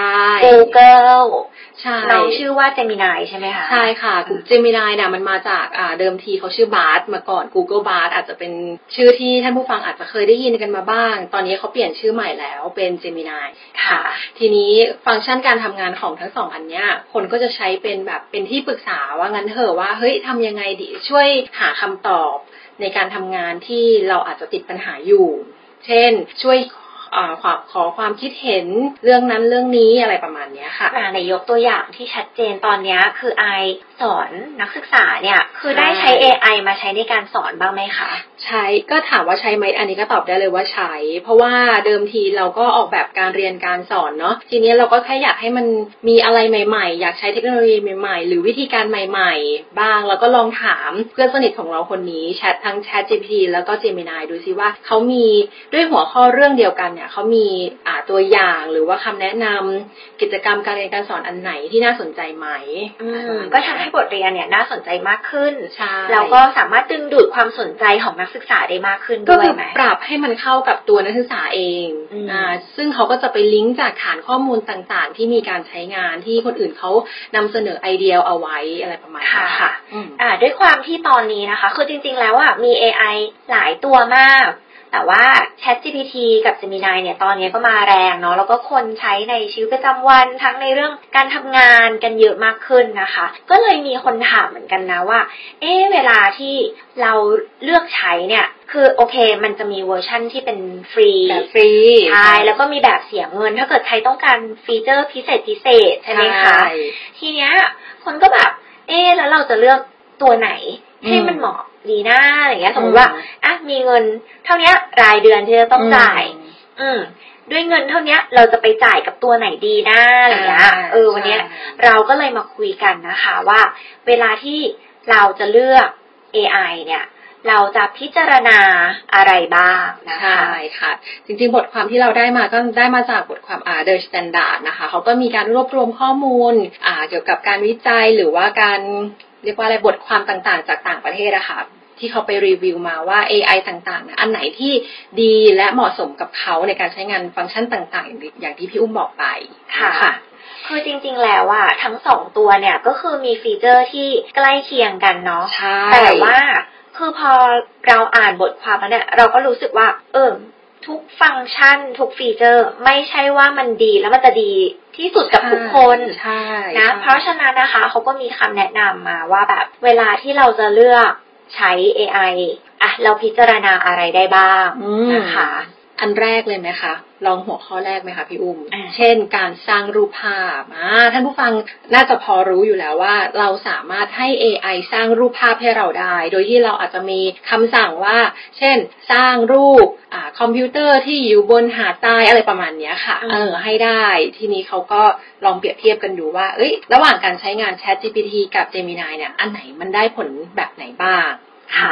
[SPEAKER 2] Google
[SPEAKER 5] ใช่
[SPEAKER 2] น้องชื่อว่า Gemini ใช่ไหมคะ
[SPEAKER 5] ใช่ค่ะ Gemini เนี่ยมันมาจากอ่าเดิมทีเขาชื่อ Bard มาก่อน Google Bard อาจจะเป็นชื่อที่ท่านผู้ฟังอาจจะเคยได้ยินกันมาบ้างตอนนี้เขาเปลี่ยนชื่อใหม่แล้วเป็น Gemini
[SPEAKER 2] ค่ะ
[SPEAKER 5] ทีนี้ฟังก์ชันการทำงานของทั้งสองอันเนี้ยคนก็จะใช้เป็นแบบเป็นที่ปรึกษาว่างั้นเถอะว่าเฮ้ยทำยังไงดีช่วยหาคำตอบในการทำงานที่เราอาจจะติดปัญหาอยู่เช่นช่วยอ่าขอขอความคิดเห็นเรื่องนั้นเรื่องนี้อะไรประมาณนี้ค่ะ
[SPEAKER 2] ในยกตัวอย่างที่ชัดเจนตอนนี้คือไอสอนนักศึกษาเนี่ยคือได้ใช้ เอ ไอ มาใช้ในการสอนบ้างไหมคะ
[SPEAKER 5] ใช้ก็ถามว่าใช้ไหมอันนี้ก็ตอบได้เลยว่าใช้เพราะว่าเดิมทีเราก็ออกแบบการเรียนการสอนเนาะทีนี้เราก็แค่อยากให้มันมีอะไรใหม่ๆอยากใช้เทคโนโลยีใหม่ๆหรือวิธีการใหม่ๆบ้างแล้วก็ลองถามเพื่อนสนิทของเราคนนี้แชททั้ง Chat จี พี ที แล้วก็ Gemini ดูซิว่าเขามีด้วยหัวข้อเรื่องเดียวกันเนี่ยเขามีอ่าตัวอย่างหรือว่าคำแนะนำกิจกรรมการเรียนการสอนอันไหนที่น่าสนใจไหม
[SPEAKER 2] ก็ทำให้บทเรียนเนี่ยน่าสนใจมากขึ้นแล้วก็สามารถดึงดูดความสนใจของนักศึกษาได้มากขึ้นด้วยไหม
[SPEAKER 5] ปรับให้มันเข้ากับตัวนักศึกษาเองอ่าซึ่งเขาก็จะไปลิงก์จากฐานข้อมูลต่างๆที่มีการใช้งานที่คนอื่นเขานำเสนอไอเดียเอาไว้อะไรประมาณนี้ค่ะ
[SPEAKER 2] อ่าด้วยความที่ตอนนี้นะคะคือจริงๆแล้วอ่ะมี เอ ไอ หลายตัวมากแต่ว่า Chat จี พี ที กับ Gemini เนี่ยตอนนี้ก็มาแรงเนาะแล้วก็คนใช้ในชีวิตประจำวันทั้งในเรื่องการทำงานกันเยอะมากขึ้นนะคะก็เลยมีคนถามเหมือนกันนะว่าเอ๊ะเวลาที่เราเลือกใช้เนี่ยคือโอเคมันจะมีเวอร์ชั่นที่เป็นฟรี
[SPEAKER 5] แบบฟรี
[SPEAKER 2] ใช่แล้วก็มีแบบเสียเงินถ้าเกิดใครต้องการฟีเจอร์พิเศษพิเศษใช่ไหมคะทีเนี้ยคนก็แบบเอ๊ะแล้วเราจะเลือกตัวไหนให้มันเหมาะดีหน้าอย่างเงี้ยสมมติว่าอ่ะมีเงินเท่านี้รายเดือนที่จะต้องจ่ายอืมด้วยเงินเท่านี้เราจะไปจ่ายกับตัวไหนดีหน้าอะไรเงี้ยเออวันนี้เราก็เลยมาคุยกันนะคะว่าเวลาที่เราจะเลือก เอ ไอ เนี่ยเราจะพิจารณาอะไรบ้างนะคะ
[SPEAKER 5] ใช่ค่ะจริงๆบทความที่เราได้มาก็ได้มาจากบทความอ่า The Standard นะคะเขาก็มีการรวบรวมข้อมูลอ่าเกี่ยวกับการวิจัยหรือว่าการเรียกว่าอะไรบทความต่างๆจากต่างประเทศอะค่ะที่เขาไปรีวิวมาว่า เอ ไอ ต่างๆนะอันไหนที่ดีและเหมาะสมกับเขาในการใช้งานฟังก์ชันต่างๆอย่างที่พี่อุ้มบอกไป
[SPEAKER 2] ค่ะคือจริงๆแล้วอะทั้งสองตัวเนี่ยก็คือมีฟีเจอร์ที่ใกล้เคียงกันเนาะแต่ว่าคือพอเราอ่านบทความแล้วเนี่ยเราก็รู้สึกว่าเออทุกฟังก์ชันทุกฟีเจอร์ไม่ใช่ว่ามันดีแล้วมันจะดีที่สุดกับทุกคนนะเพราะฉะนั้นนะคะเขาก็มีคำแนะนำมาว่าแบบเวลาที่เราจะเลือกใช้ เอ ไอ อ่ะเราพิจารณาอะไรได้บ้างนะคะ
[SPEAKER 5] อันแรกเลยไหมคะลองหัวข้อแรกไหมคะพี่อุ้มเช่นการสร้างรูปภาพอ่าท่านผู้ฟังน่าจะพอรู้อยู่แล้วว่าเราสามารถให้ เอ ไอ สร้างรูปภาพให้เราได้โดยที่เราอาจจะมีคำสั่งว่าเช่นสร้างรูปอ่าคอมพิวเตอร์ที่อยู่บนหาดทรายอะไรประมาณนี้ค่ะเออให้ได้ทีนี้เขาก็ลองเปรียบเทียบกันดูว่าเอ้ยระหว่างการใช้งาน Chat จี พี ที กับ Gemini เนี่ยอันไหนมันได้ผลแบบไหนบ้าง
[SPEAKER 2] ค่ะ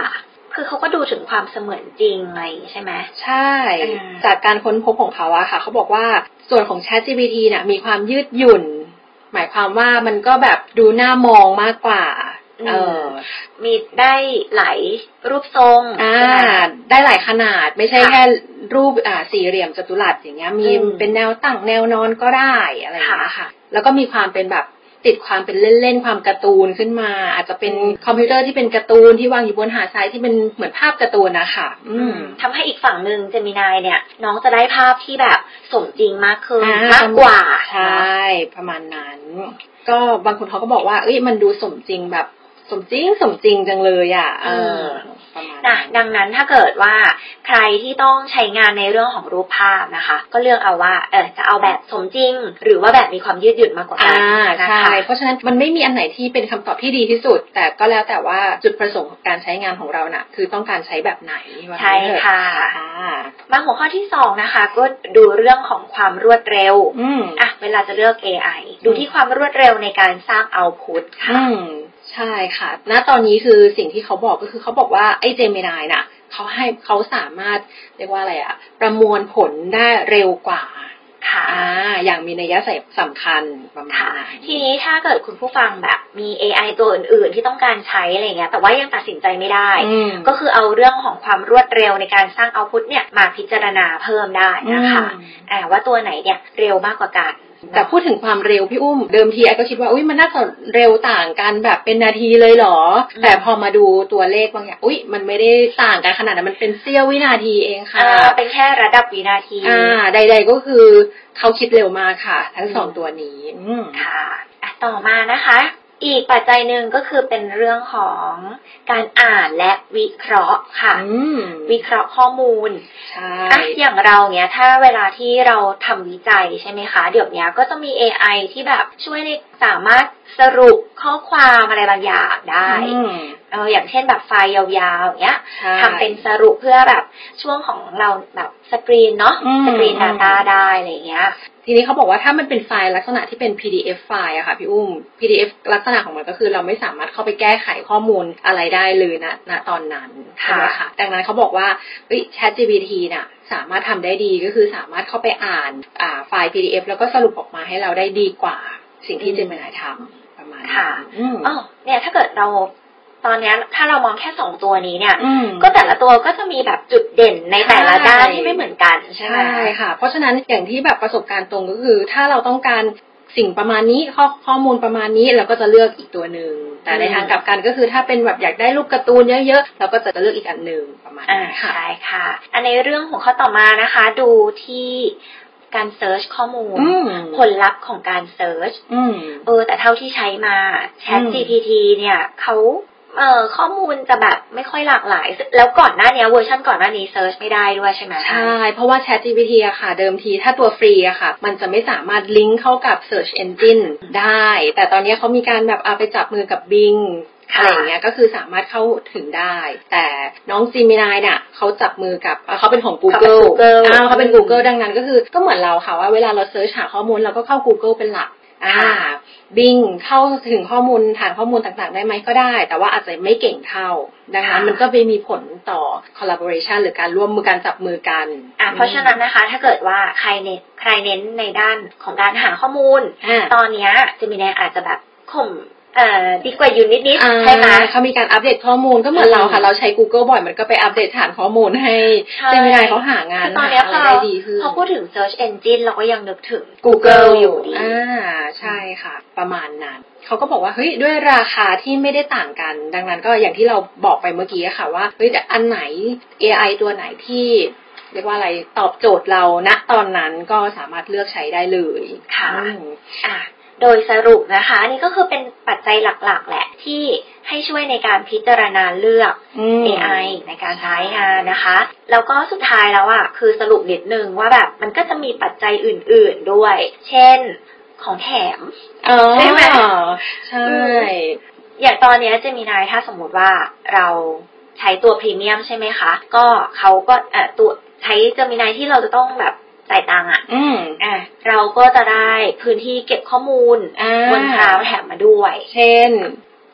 [SPEAKER 6] คือเขาก็ดูถึงความเสมือนจริงอะไรใช่ไหม
[SPEAKER 5] ใช่จากการค้นพบของเขาอะค่ะเขาบอกว่าส่วนของ ChatGPT เนี่ยมีความยืดหยุ่นหมายความว่ามันก็แบบดูน่ามองมากกว่าเออ
[SPEAKER 6] มีได้หลายรูปทรง
[SPEAKER 5] อ่าได้หลายขนาดไม่ใช่แค่รูปอ่าสี่เหลี่ยมจัตุรัสอย่างเงี้ยมีเป็นแนวตั้งแนวนอนก็ได้อะไรอย่างเงี้ยค่ะแล้วก็มีความเป็นแบบติดความเป็นเล่นๆความการ์ตูนขึ้นมาอาจจะเป็นคอมพิวเตอร์ที่เป็นการ์ตูนที่วางอยู่บนหาดทรายที่เป็นเหมือนภาพการ์ตูนนะคะ
[SPEAKER 6] ทำให้อีกฝั่งนึงเจมินายเนี่ยน้องจะได้ภาพที่แบบสมจริงมากขึ้นมากกว่า
[SPEAKER 5] ใช่ประมาณนั้นก็บางคนเขาก็บอกว่าเอ้ยมันดูสมจริงแบบสมจริงสมจริงจังเลยอ่ะเออประมาณ
[SPEAKER 6] นะดังนั้นถ้าเกิดว่าใครที่ต้องใช้งานในเรื่องของรูปภาพนะคะก็เลือกเอาว่าเออจะเอาแบบสมจริงหรือว่าแบบมีความยืดหยุ่นมากกว่ากัน
[SPEAKER 5] นะคะใช่เพราะฉะนั้นมันไม่มีอันไหนที่เป็นคำตอบที่ดีที่สุดแต่ก็แล้วแต่ว่าจุดประสงค์ของการใช้งานของเราน่ะคือต้องการใช้แบบไหน
[SPEAKER 6] ใช่ค่ะมาหัวข้อที่สองนะคะก็ดูเรื่องของความรวดเร็วอ่ะเวลาจะเลือก เอ ไอ ดูที่ความรวดเร็วในการสร้างเอาท์พุตค่ะ
[SPEAKER 5] ใช่ค่ะณตอนนี้คือสิ่งที่เขาบอกก็คือเขาบอกว่าไอ้ Gemini น่ะเขาให้เขาสามารถเรียกว่าอะไรอะประมวลผลได้เร็วกว่าค่ะอ่าอย่างมีนัยสำคัญประมาณนั้น
[SPEAKER 6] ทีนี้ถ้าเกิดคุณผู้ฟังแบบมี เอ ไอ ตัวอื่นๆที่ต้องการใช้อะไรเงี้ยแต่ว่ายังตัดสินใจไม่ได้ก็คือเอาเรื่องของความรวดเร็วในการสร้างเอาท์พุตเนี่ยมาพิจารณาเพิ่มได้นะคะอ่าว่าตัวไหนเนี่ยเร็วมากกว่ากัน
[SPEAKER 5] แต่พูดถึงความเร็วพี่อุ้มเดิมทีไอ้ก็คิดว่าอุ้ยมันน่าจะเร็วต่างกันแบบเป็นนาทีเลยเหรอแต่พอมาดูตัวเลขบางอย่างอุ้ยมันไม่ได้ต่างกันขนาดนั้นมันเป็นเสี้ยววินาทีเองค่ะ
[SPEAKER 6] เป็นแค่ระดับวินาที
[SPEAKER 5] อ่าใดๆก็คือเขาคิดเร็วมากค่ะทั้งสองตัวนี้
[SPEAKER 6] ค่ะต่อมานะคะอีกปัจจัยหนึ่งก็คือเป็นเรื่องของการอ่านและวิเคราะห์ค่ะวิเคราะห์ข้อมูล
[SPEAKER 5] ใช่
[SPEAKER 6] อย่างเราเนี้ยถ้าเวลาที่เราทำวิจัยใช่ไหมคะเดี๋ยวนี้ก็จะมี เอ ไอ ที่แบบช่วยในสามารถสรุปข้อความอะไรบางอย่างได้เอออย่างเช่นแบบไฟล์ยาวๆอย่างเงี้ยทำเป็นสรุปเพื่อแบบช่วงของเราแบบสกรีนเนาะสกรีน data ได้อะไรเงี้ย
[SPEAKER 5] ทีนี้เขาบอกว่าถ้ามันเป็นไฟล์ลักษณะที่เป็น พี ดี เอฟ ไฟล์อะค่ะพี่อุ้ม พี ดี เอฟ ลักษณะของมันก็คือเราไม่สามารถเข้าไปแก้ไขข้อมูลอะไรได้เลยนะณตอนนั้นใช่ไหมคะดังนั้นเขาบอกว่าเฮ้ย ChatGPT น่ะสามารถทำได้ดีก็คือสามารถเข้าไปอ่านอ่าไฟล์ พี ดี เอฟ แล้วก็สรุปออกมาให้เราได้ดีกว่าสิ่งที่ Gemini ทำประมาณ
[SPEAKER 6] ค่ะอ๋อเนี่ยถ้าเกิดเราตอนนี้ถ้าเรามองแค่สองตัวนี้เนี่ยก็แต่ละตัวก็จะมีแบบจุดเด่นในแต่ละด้านที่ไม่เหมือนกันใช่ไหม
[SPEAKER 5] ใช่ค่ะเพราะฉะนั้นอย่างที่แบบประสบการณ์ตรงก็คือถ้าเราต้องการสิ่งประมาณนี้ข้อข้อมูลประมาณนี้เราก็จะเลือกอีกตัวหนึ่งแต่ในทางกลับกันก็คือถ้าเป็นแบบอยากได้รูปการ์ตูนเยอะๆเราก็จะเลือกอีกอันหนึ่งประมาณนี้
[SPEAKER 6] ค่ะใช่ค่ะอันในเรื่องของข้อต่อมานะคะดูที่การเซิร์ชข้อมูลผลลัพธ์ของการเซิร์ชเออแต่เท่าที่ใช้มา ChatGPT เนี่ยเขาเอ่อข้อมูลจะแบบไม่ค่อยหลากหลายแล้วก่อนหน้านี้เวอร์ชันก่อนหน้านี้เซิร์ชไม่ได้ด้วยใช่ไหม
[SPEAKER 5] ใช่เพราะว่า ChatGPT อะค่ะเดิมทีถ้าตัวฟรีอะค่ะมันจะไม่สามารถลิงก์เข้ากับ Search Engine ได้แต่ตอนนี้เขามีการแบบเอาไปจับมือกับ Bing อะไรอย่างเงี้ยก็คือสามารถเข้าถึงได้แต่น้อง Gemini เนี่ยเขาจับมือกับเขาเป็นของ Google อ้าวเขาเป็น Google ดังนั้นก็คือก็เหมือนเราค่ะว่าเวลาเราเซิร์ชหาข้อมูลเราก็เข้า Google เป็นหลักอ่าบิงเข้าถึงข้อมูลฐานข้อมูลต่างๆได้ไหมก็ได้แต่ว่าอาจจะไม่เก่งเท่าดังนั้นมันก็ไปมีผลต่อ collaboration หรือการร่วมมือการจับมือกัน
[SPEAKER 6] อ่าเพราะฉะนั้นนะคะถ้าเกิดว่าใครเน้นใครเน้นในด้านของการหาข้อมูลตอนนี้จะมีแนวอาจจะแบบข่มเอ่อดีกว่าอยู่นิดๆใช่ไหม
[SPEAKER 5] เขามีการอัปเดตข้อมูลก็เหมือนเราค่ะเราใช้ Google บ่อยมันก็ไปอัปเดตฐานข้อมูลให้เจมินายเขาหางาน
[SPEAKER 6] ตอนนี้พอพอพูดถึง Search Engine เราก็ยังนึกถึง
[SPEAKER 5] Google อยู่ดีอ่าใช่ค่ะประมาณนั้นเขาก็บอกว่าเฮ้ยด้วยราคาที่ไม่ได้ต่างกันดังนั้นก็อย่างที่เราบอกไปเมื่อกี้ค่ะว่าเฮ้ยอันไหน เอ ไอ ตัวไหนที่เรียกว่าอะไรตอบโจทย์เราณตอนนั้นก็สามารถเลือกใช้ได้เลย
[SPEAKER 6] ค่ะอ่ะโดยสรุปนะคะอันนี้ก็คือเป็นปัจจัยหลักๆแหละที่ให้ช่วยในการพิจารณาเลือก เอ ไอ ในการใช้งานนะคะแล้วก็สุดท้ายแล้วอ่ะคือสรุปนิดนึงว่าแบบมันก็จะมีปัจจัยอื่นๆด้วยเช่นของแถม
[SPEAKER 5] ใช่
[SPEAKER 6] ไหม
[SPEAKER 5] ใช่
[SPEAKER 6] อย่างตอนนี้เจมินายถ้าสมมุติว่าเราใช้ตัวพรีเมียมใช่ไหมคะก็เขาก็เอ่อตัวใช้เจมินายที่เราจะต้องแบบจ่ายตังค์อ่ะ
[SPEAKER 5] อืม
[SPEAKER 6] อ่ะเราก็จะได้พื้นที่เก็บข้อมูลบนคลาวด์แถมมาด้วย
[SPEAKER 5] เช่น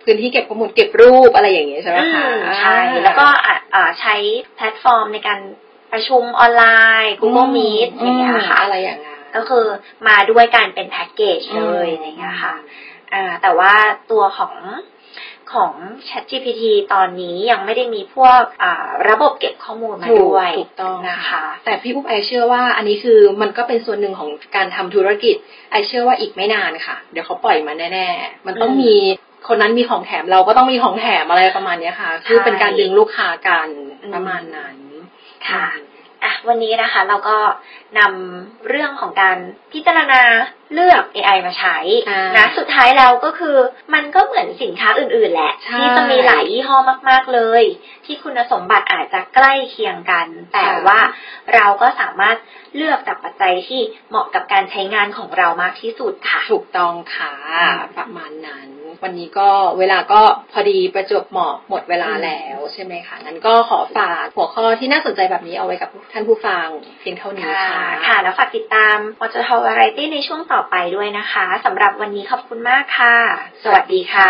[SPEAKER 5] พื้นที่เก็บข้อมูลเก็บรูปอะไรอย่างเงี้ยใช่ไหมคะ
[SPEAKER 6] ใช่แล้วก็ใช้แพลตฟอร์มในการประชุมออนไลน์ Google Meet อย่างเงี้ยค่ะ
[SPEAKER 5] อะไรอย่างเงี้ย
[SPEAKER 6] ก็คือมาด้วยการเป็นแพ็กเกจเลยอย่างเงี้ยค่ะอ่าแต่ว่าตัวของของ ChatGPT ตอนนี้ยังไม่ได้มีพวกอ่าระบบเก็บข้อมูลมาด้วย
[SPEAKER 5] ถูกต้อง
[SPEAKER 6] นะคะ
[SPEAKER 5] แต่พี่อุ๊บไอเชื่อว่าอันนี้คือมันก็เป็นส่วนหนึ่งของการทำธุรกิจไอเชื่อว่าอีกไม่นานค่ะเดี๋ยวเขาปล่อยมาแน่ๆมันต้องมีคนนั้นมีของแถมเราก็ต้องมีของแถมอะไรประมาณนี้ค่ะคือเป็นการดึงลูกค้ากันประมาณนั้น
[SPEAKER 6] ค่ะอ่ะวันนี้นะคะเราก็นำเรื่องของการพิจารณาเลือก เอ ไอ มาใช้นะสุดท้ายแล้วก็คือมันก็เหมือนสินค้าอื่นๆแหละที่จะมีหลายยี่ห้อมากๆเลยที่คุณสมบัติอาจจะใกล้เคียงกันแต่ว่าเราก็สามารถเลือกจากปัจจัยที่เหมาะกับการใช้งานของเรามากที่สุดค่ะ
[SPEAKER 5] ถูกต้องค่ะประมาณนั้นวันนี้ก็เวลาก็พอดีประจวบเหมาะหมดเวลาแล้วใช่ไหมคะงั้นก็ขอฝากหัวข้อที่น่าสนใจแบบนี้เอาไว้กับท่านผู้ฟังเพียงเท่านี้ค่ะ
[SPEAKER 6] ค่ะแล้วฝากติดตามมจท Variety ในช่วงต่อไปด้วยนะคะสำหรับวันนี้ขอบคุณมากค่ะสวัสดีค่ะ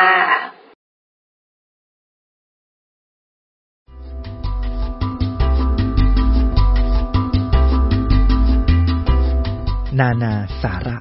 [SPEAKER 1] นานาสาระ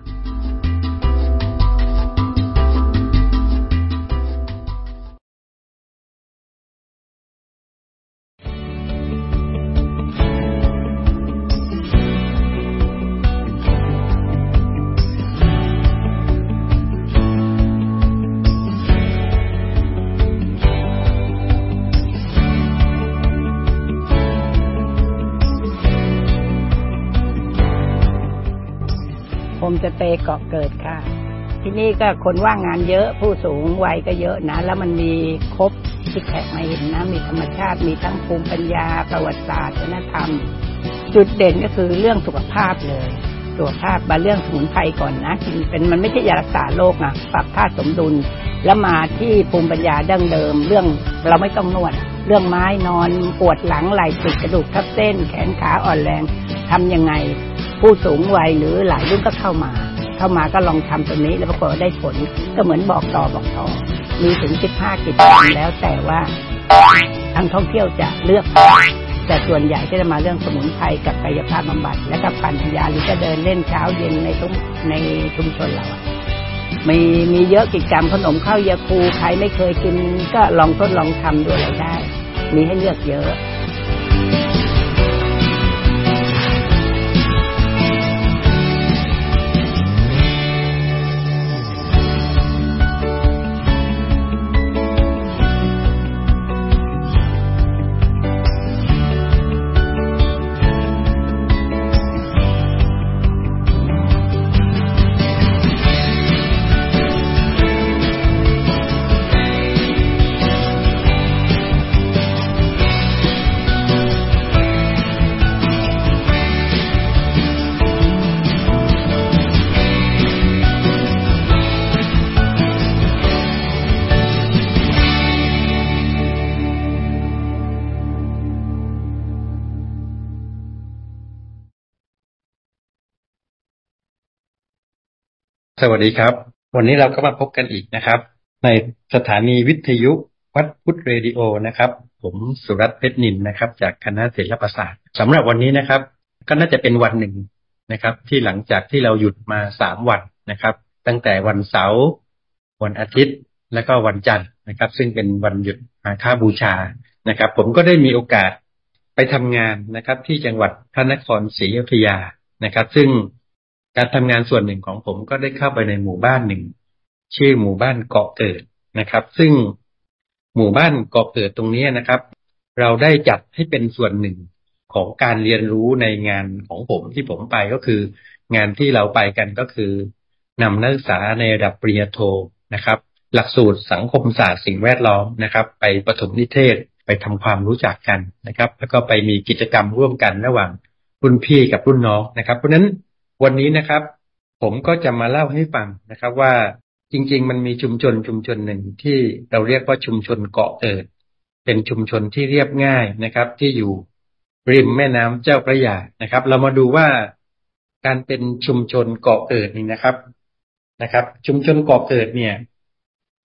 [SPEAKER 7] โฮมสเตย์เกาะเกิดค่ะที่นี่ก็คนว่างงานเยอะผู้สูงวัยก็เยอะนะแล้วมันมีครบที่แขกมาเห็นนะมีธรรมชาติมีทั้งภูมิปัญญาประวัติศาสตร์วัฒนธรรมจุดเด่นก็คือเรื่องสุขภาพเลยสุขภาพมาเรื่องสมุนไพรก่อนนะกินเป็นมันไม่ใช่ยารักษาโรคนะปรับธาตุสมดุลแล้วมาที่ภูมิปัญญาดั้งเดิมเรื่องเราไม่ต้องนวดเรื่องไม้นอนปวดหลังไหล่ติดกระดูกทับเส้นแขนขาอ่อนแรงทำยังไงผู้สูงวัยหรือหลายรุ่นก็เข้ามาเข้ามาก็ลองทำตัวนี้แล้วปรากฏได้ผลก็เหมือนบอกต่อบอกต่อมีถึงสิบห้ากิจกรรมแล้วแต่ว่าทางท่องเที่ยวจะเลือกแต่ส่วนใหญ่ก็จะมาเรื่องสมุนไพรกับกายภาพบำบัดและก็ปั่นจักรยานหรือก็เดินเล่นเช้าเย็นในทุกในชุมชนเรามีมีเยอะกิจกรรมขนมข้าวยาคูใครไม่เคยกินก็ลองทดลองทำดูอะไรได้มีให้เลือกเยอะ
[SPEAKER 8] สวัสดีครับวันนี้เราก็มาพบกันอีกนะครับในสถานีวิทยุวัดพุทธเรดิโอนะครับผมสุรัตน์เพชรนินนะครับจากคณะศิลปศาสตร์สำหรับวันนี้นะครับก็น่าจะเป็นวันหนึ่งนะครับที่หลังจากที่เราหยุดมาสามวันนะครับตั้งแต่วันเสาร์วันอาทิตย์และก็วันจันทร์นะครับซึ่งเป็นวันหยุดมาฆบูชานะครับผมก็ได้มีโอกาสไปทำงานนะครับที่จังหวัดพระนครศรีอยุธยานะครับซึ่งการทำงานส่วนหนึ่งของผมก็ได้เข้าไปในหมู่บ้านหนึ่งชื่อหมู่บ้านเกาะเกิดนะครับซึ่งหมู่บ้านเกาะเกิดตรงนี้นะครับเราได้จัดให้เป็นส่วนหนึ่งของการเรียนรู้ในงานของผมที่ผมไปก็คืองานที่เราไปกันก็คือนำนักศึกษาในระดับปริญญาโทนะครับหลักสูตรสังคมศาสตร์สิ่งแวดล้อมนะครับไปประถมนิเทศไปทำความรู้จักกันนะครับแล้วก็ไปมีกิจกรรมร่วมกันระหว่างรุ่นพี่กับรุ่นน้องนะครับเพราะฉะนั้นวันนี้นะครับผมก็จะมาเล่าให้ฟังนะครับว่าจริงๆมันมีชุมชนชุมชนหนึ่งที่เราเรียกว่าชุมชนเกาะเกิดเป็นชุมชนที่เรียบง่ายนะครับที่อยู่ริมแม่น้ำเจ้าพระยานะครับเรามาดูว่าการเป็นชุมชนเกาะเกิดนี่นะครับนะครับชุมชนเกาะเกิดเนี่ย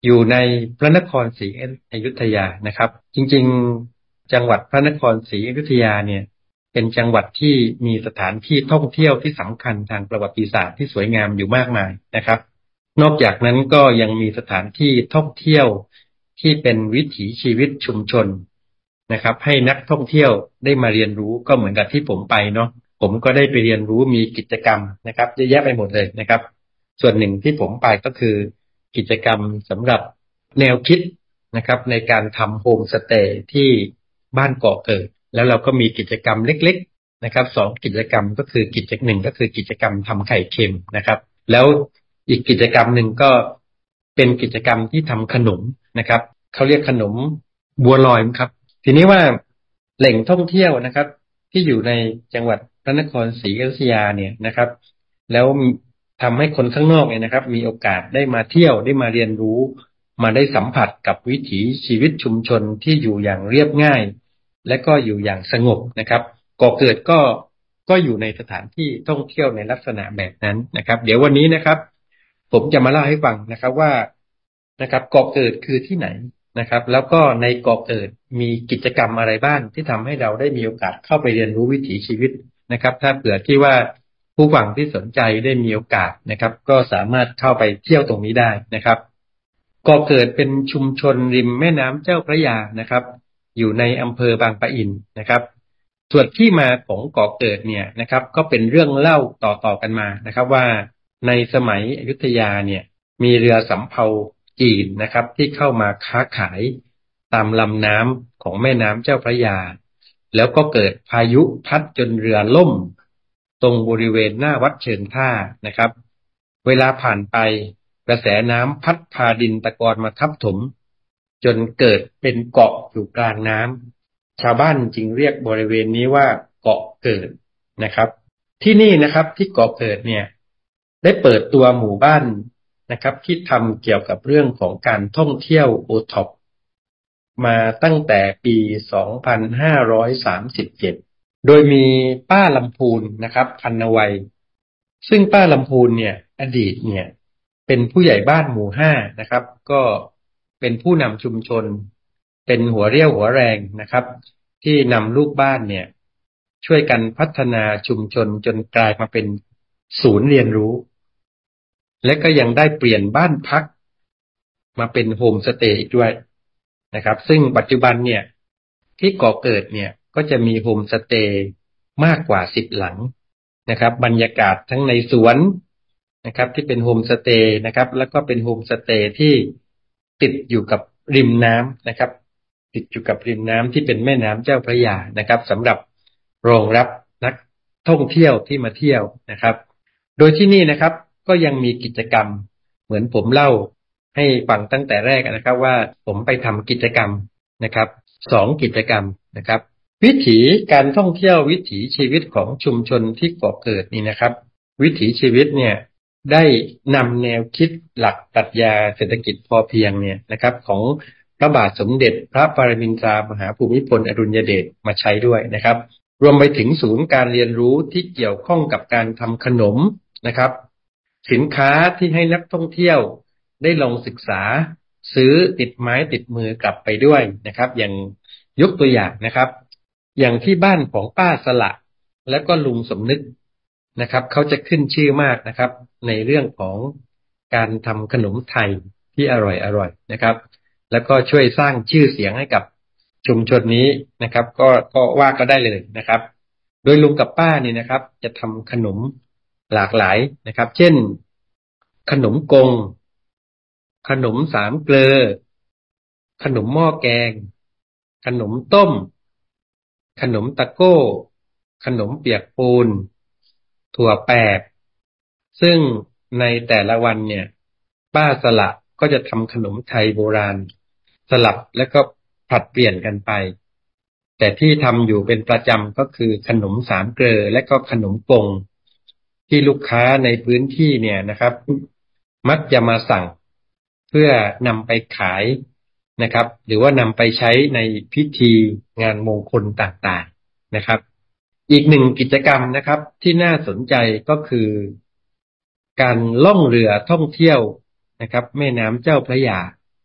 [SPEAKER 8] อยู่ในพระนครศรีอยุธยานะครับจริงๆจังหวัดพระนครศรีอยุธยาเนี่ยเป็นจังหวัดที่มีสถานที่ท่องเที่ยวที่สำคัญทางประวัติศาสตร์ที่สวยงามอยู่มากมายนะครับนอกจากนั้นก็ยังมีสถานที่ท่องเที่ยวที่เป็นวิถีชีวิตชุมชนนะครับให้นักท่องเที่ยวได้มาเรียนรู้ก็เหมือนกับที่ผมไปเนาะผมก็ได้ไปเรียนรู้มีกิจกรรมนะครับเยอะแยะไปหมดเลยนะครับส่วนหนึ่งที่ผมไปก็คือกิจกรรมสำหรับแนวคิดนะครับในการทำโฮมสเตย์ที่บ้านเกาะเกิดแล้วเราก็มีกิจกรรมเล็กๆนะครับสองกิจกรรมก็คือกิจกรรมหนึ่งก็คือกิจกรรมทำไข่เค็มนะครับแล้วอีกกิจกรรมหนึ่งก็เป็นกิจกรรมที่ทำขนมนะครับเขาเรียกขนมบัวลอยครับทีนี้ว่าแหล่งท่องเที่ยวนะครับที่อยู่ในจังหวัดพระนครศรีอยุธยาเนี่ยนะครับแล้วทำให้คนข้างนอกเนี่ยนะครับมีโอกาสได้มาเที่ยวได้มาเรียนรู้มาได้สัมผัสกับวิถีชีวิตชุมชนที่อยู่อย่างเรียบง่ายและก็อยู่อย่างสงบนะครับก่อเกิดก็ก็อยู่ในสถานที่ท่องเที่ยวในลักษณะแบบนั้นนะครับเดี๋ยววันนี้นะครับผมจะมาเล่าให้ฟังนะครับว่านะครับก่อเกิดคือที่ไหนนะครับแล้วก็ในก่อเกิดมีกิจกรรมอะไรบ้างที่ทำให้เราได้มีโอกาสเข้าไปเรียนรู้วิถีชีวิตนะครับถ้าเผื่อที่ว่าผู้ฟังที่สนใจได้มีโอกาสนะครับก็สามารถเข้าไปเที่ยวตรงนี้ได้นะครับก่อเกิดเป็นชุมชนริมแม่น้ำเจ้าพระยานะครับอยู่ในอำเภอบางปะอินนะครับส่วนที่มาของก่อเกิดเนี่ยนะครับก็เป็นเรื่องเล่าต่อๆกันมานะครับว่าในสมัยอยุธยาเนี่ยมีเรือสำเภาจีนนะครับที่เข้ามาค้าขายตามลำน้ำของแม่น้ำเจ้าพระยาแล้วก็เกิดพายุพัดจนเรือล่มตรงบริเวณหน้าวัดเชิงท่านะครับเวลาผ่านไปกระแสน้ำพัดพาดินตะกอนมาทับถมจนเกิดเป็นเกาะอยู่กลางน้ำชาวบ้านจึงเรียกบริเวณนี้ว่าเกาะเกิดนะครับที่นี่นะครับที่เกาะเกิดเนี่ยได้เปิดตัวหมู่บ้านนะครับที่ทำเกี่ยวกับเรื่องของการท่องเที่ยวโอท็อปมาตั้งแต่ปีสองพันห้าร้อยสามสิบเจ็ดโดยมีป้าลำพูนนะครับพันนวัยซึ่งป้าลำพูนเนี่ยอดีตเนี่ยเป็นผู้ใหญ่บ้านหมู่ห้านะครับก็เป็นผู้นำชุมชนเป็นหัวเรี่ยวหัวแรงนะครับที่นำลูกบ้านเนี่ยช่วยกันพัฒนาชุมชนจนกลายมาเป็นศูนย์เรียนรู้และก็ยังได้เปลี่ยนบ้านพักมาเป็นโฮมสเตย์อีกด้วยนะครับซึ่งปัจจุบันเนี่ยที่เกาะเกิดเนี่ยก็จะมีโฮมสเตย์มากกว่าสิบหลังนะครับบรรยากาศทั้งในสวนนะครับที่เป็นโฮมสเตย์นะครับแล้วก็เป็นโฮมสเตย์ที่ติดอยู่กับริมน้ำนะครับติดอยู่กับริมน้ำที่เป็นแม่น้ำเจ้าพระยานะครับสำหรับรองรับนักท่องเที่ยวที่มาเที่ยวนะครับโดยที่นี่นะครับก็ยังมีกิจกรรมเหมือนผมเล่าให้ฟังตั้งแต่แรกนะครับว่าผมไปทำกิจกรรมนะครับสองกิจกรรมนะครับวิถีการท่องเที่ยววิถีชีวิตของชุมชนที่เกาะเกิดนี่นะครับวิถีชีวิตเนี่ยได้นำแนวคิดหลักปรัชญาเศรษฐกิจพอเพียงเนี่ยนะครับของพระบาทสมเด็จพระปรมินทรามหาภูมิพลอดุลยเดชมาใช้ด้วยนะครับรวมไปถึงศูนย์การเรียนรู้ที่เกี่ยวข้องกับการทำขนมนะครับสินค้าที่ให้นักท่องเที่ยวได้ลองศึกษาซื้อติดไม้ติดมือกลับไปด้วยนะครับอย่างยกตัวอย่างนะครับอย่างที่บ้านของป้าสละและก็ลุงสมนึกนะครับเขาจะขึ้นชื่อมากนะครับในเรื่องของการทำขนมไทยที่อร่อยอร่อยนะครับแล้วก็ช่วยสร้างชื่อเสียงให้กับชุมชนนี้นะครับก็ก็ว่าก็ได้เลยนะครับโดยลุงกับป้านี่นะครับจะทำขนมหลากหลายนะครับเช่นขนมกงขนมสามเกลอขนมหม้อแกงขนมต้มขนมตะโก้ขนมเปียกปูนถั่วแปบซึ่งในแต่ละวันเนี่ยป้าสละก็จะทำขนมไทยโบราณสลับและก็ผลัดเปลี่ยนกันไปแต่ที่ทำอยู่เป็นประจำก็คือขนมสามเกลอและก็ขนมกงที่ลูกค้าในพื้นที่เนี่ยนะครับมักจะมาสั่งเพื่อนำไปขายนะครับหรือว่านำไปใช้ในพิธีงานมงคลต่างๆนะครับอีกหนึ่งกิจกรรมนะครับที่น่าสนใจก็คือการล่องเรือท่องเที่ยวนะครับแม่น้ำเจ้าพระยา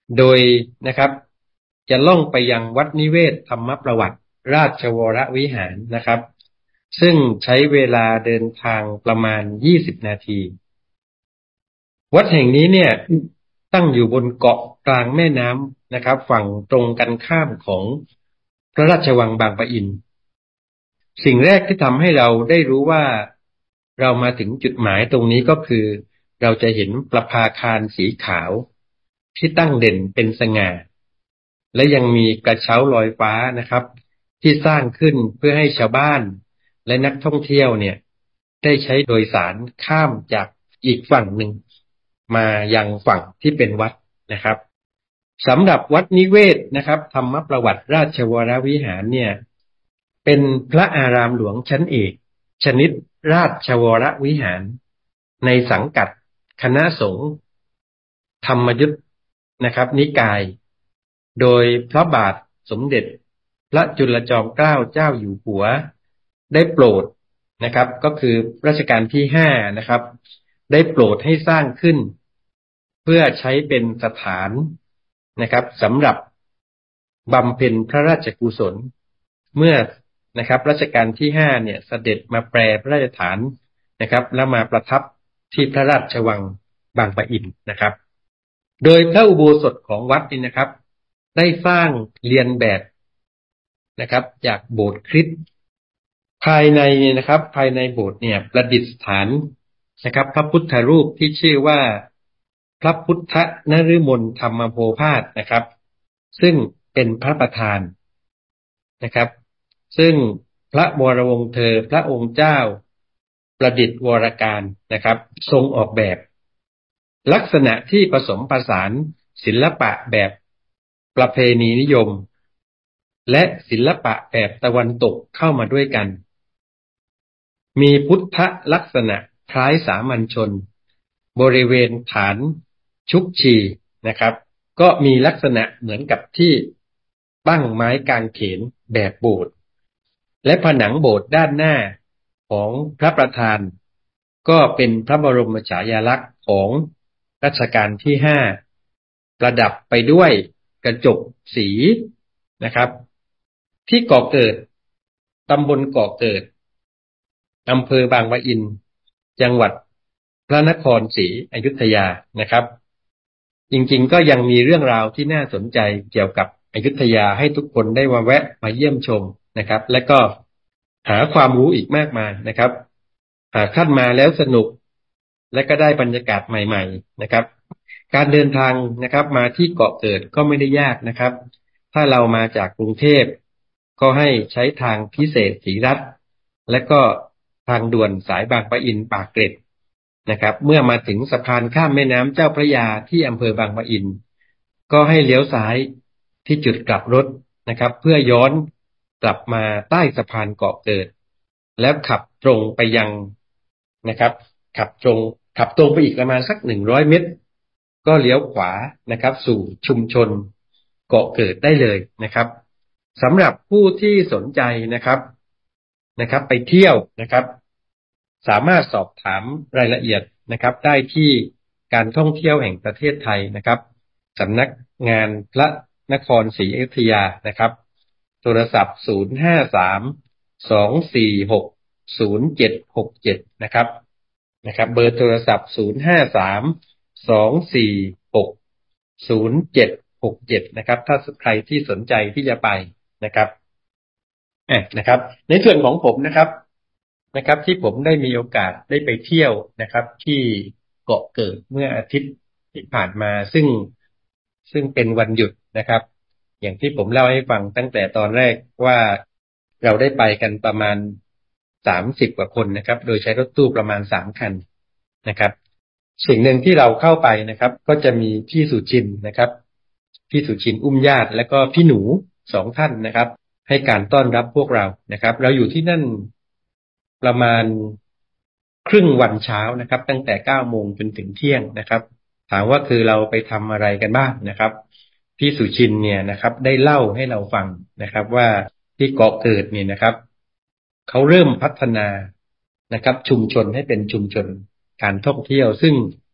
[SPEAKER 8] โดยนะครับจะล่องไปยังวัดนิเวศธรรมประวัติราชวรวิหารนะครับซึ่งใช้เวลาเดินทางประมาณยี่สิบนาทีวัดแห่งนี้เนี่ยตั้งอยู่บนเกาะกลางแม่น้ำนะครับฝั่งตรงกันข้ามของพระราชวังบางปะอินสิ่งแรกที่ทำให้เราได้รู้ว่าเรามาถึงจุดหมายตรงนี้ก็คือเราจะเห็นประภาคารสีขาวที่ตั้งเด่นเป็นสง่าและยังมีกระเช้าลอยฟ้านะครับที่สร้างขึ้นเพื่อให้ชาวบ้านและนักท่องเที่ยวเนี่ยได้ใช้โดยสารข้ามจากอีกฝั่งหนึ่งมายังฝั่งที่เป็นวัดนะครับสำหรับวัดนิเวศนะครับธรรมประวัติราชวรวิหารเนี่ยเป็นพระอารามหลวงชั้นเอกชนิดราชวรวิหารในสังกัดคณะสงฆ์ธรรมยุทธนะครับนิกายโดยพระบาทสมเด็จพระจุลจอมเกล้าเจ้าอยู่หัวได้โปรดนะครับก็คือรัชกาลที่ห้านะครับได้โปรดให้สร้างขึ้นเพื่อใช้เป็นสถานนะครับสำหรับบำเพ็ญพระราชกุศลเมื่อนะครับรัชกาลที่ห้าเนี่ยเสด็จมาแปรพระราชฐานนะครับแล้วมาประทับที่พระราชวังบางปะอินนะครับโดยพระอุโบสถของวัดนี้นะครับได้สร้างเรียนแบบนะครับจากโบสถ์คริสต์ภายในนะครับภายในโบสถ์เนี่ยประดิษฐานนะครับพระพุทธรูปที่ชื่อว่าพระพุทธนฤมลธรรมโพภาสนะครับซึ่งเป็นพระประธานนะครับซึ่งพระวรวงศ์เธอพระองค์เจ้าประดิษฐ์วรการนะครับทรงออกแบบลักษณะที่ผสมผสานศิลปะแบบประเพณีนิยมและศิลปะแบบตะวันตกเข้ามาด้วยกันมีพุทธลักษณะคล้ายสามัญชนบริเวณฐานชุกชีนะครับก็มีลักษณะเหมือนกับที่ตั้งไม้กางเขนแบบโบสถ์และผนังโบสถ์ด้านหน้าของพระประธานก็เป็นพระบรมฉายาลักษณ์ของรัชกาลที่ห้าประดับไปด้วยกระจกสีนะครับที่เกาะเกิดตำบลเกาะเกิดอำเภอบางปะอินจังหวัดพระนครศรีอยุธยานะครับจริงๆก็ยังมีเรื่องราวที่น่าสนใจเกี่ยวกับอยุธยาให้ทุกคนได้มาแวะมาเยี่ยมชมนะครับและก็หาความรู้อีกมากมายนะครับหากท่านมาแล้วสนุกและก็ได้บรรยากาศใหม่ๆนะครับการเดินทางนะครับมาที่เกาะเกิดก็ไม่ได้ยากนะครับถ้าเรามาจากกรุงเทพก็ให้ใช้ทางพิเศษศรีรัตน์และก็ทางด่วนสายบางปะอินปากเกร็ดนะครับเมื่อมาถึงสะพานข้ามแม่น้ำเจ้าพระยาที่อำเภอบางปะอินก็ให้เลี้ยวซ้ายที่จุดกลับรถนะครับเพื่อย้อนกลับมาใต้สะพานเกาะเกิดแล้วขับตรงไปยังนะครับขับตรงขับตรงไปอีกประมาณสักหนึ่งร้อยเมตรก็เลี้ยวขวานะครับสู่ชุมชนเกาะเกิดได้เลยนะครับสำหรับผู้ที่สนใจนะครับนะครับไปเที่ยวนะครับสามารถสอบถามรายละเอียดนะครับได้ที่การท่องเที่ยวแห่งประเทศไทยนะครับสำนักงานพระนครศรีอยุธยานะครับโทรศัพท์ศูนย์ ห้า สาม สอง สี่ หก ศูนย์ เจ็ด หก เจ็ดนะครับนะครับเบอร์โทรศัพท์ศูนย์ ห้า สาม สอง สี่ หก ศูนย์ เจ็ด หก เจ็ดนะครับถ้าใครที่สนใจที่จะไปนะครับอ่ะนะครับในส่วนของผมนะครับนะครับที่ผมได้มีโอกาสได้ไปเที่ยวนะครับที่เกาะเกิดเมื่ออาทิตย์ที่ผ่านมาซึ่งซึ่งเป็นวันหยุดนะครับอย่างที่ผมเล่าให้ฟังตั้งแต่ตอนแรกว่าเราได้ไปกันประมาณสามสิบกว่าคนนะครับโดยใช้รถตู้ประมาณสามคันนะครับสิ่งหนึ่งที่เราเข้าไปนะครับก็จะมีพี่สุชินนะครับพี่สุชินอุ้มญาติและก็พี่หนูสองท่านนะครับให้การต้อนรับพวกเรานะครับเราอยู่ที่นั่นประมาณครึ่งวันเช้านะครับตั้งแต่เก้าโมงจนถึงเที่ยงนะครับถามว่าคือเราไปทำอะไรกันบ้างนะครับพี่สุชินเนี่ยนะครับได้เล่าให้เราฟังนะครับว่าที่เกาะเกิดเนี่ยนะครับเขาเริ่มพัฒนานะครับชุมชนให้เป็นชุมชนการท่องเที่ยวซึ่ง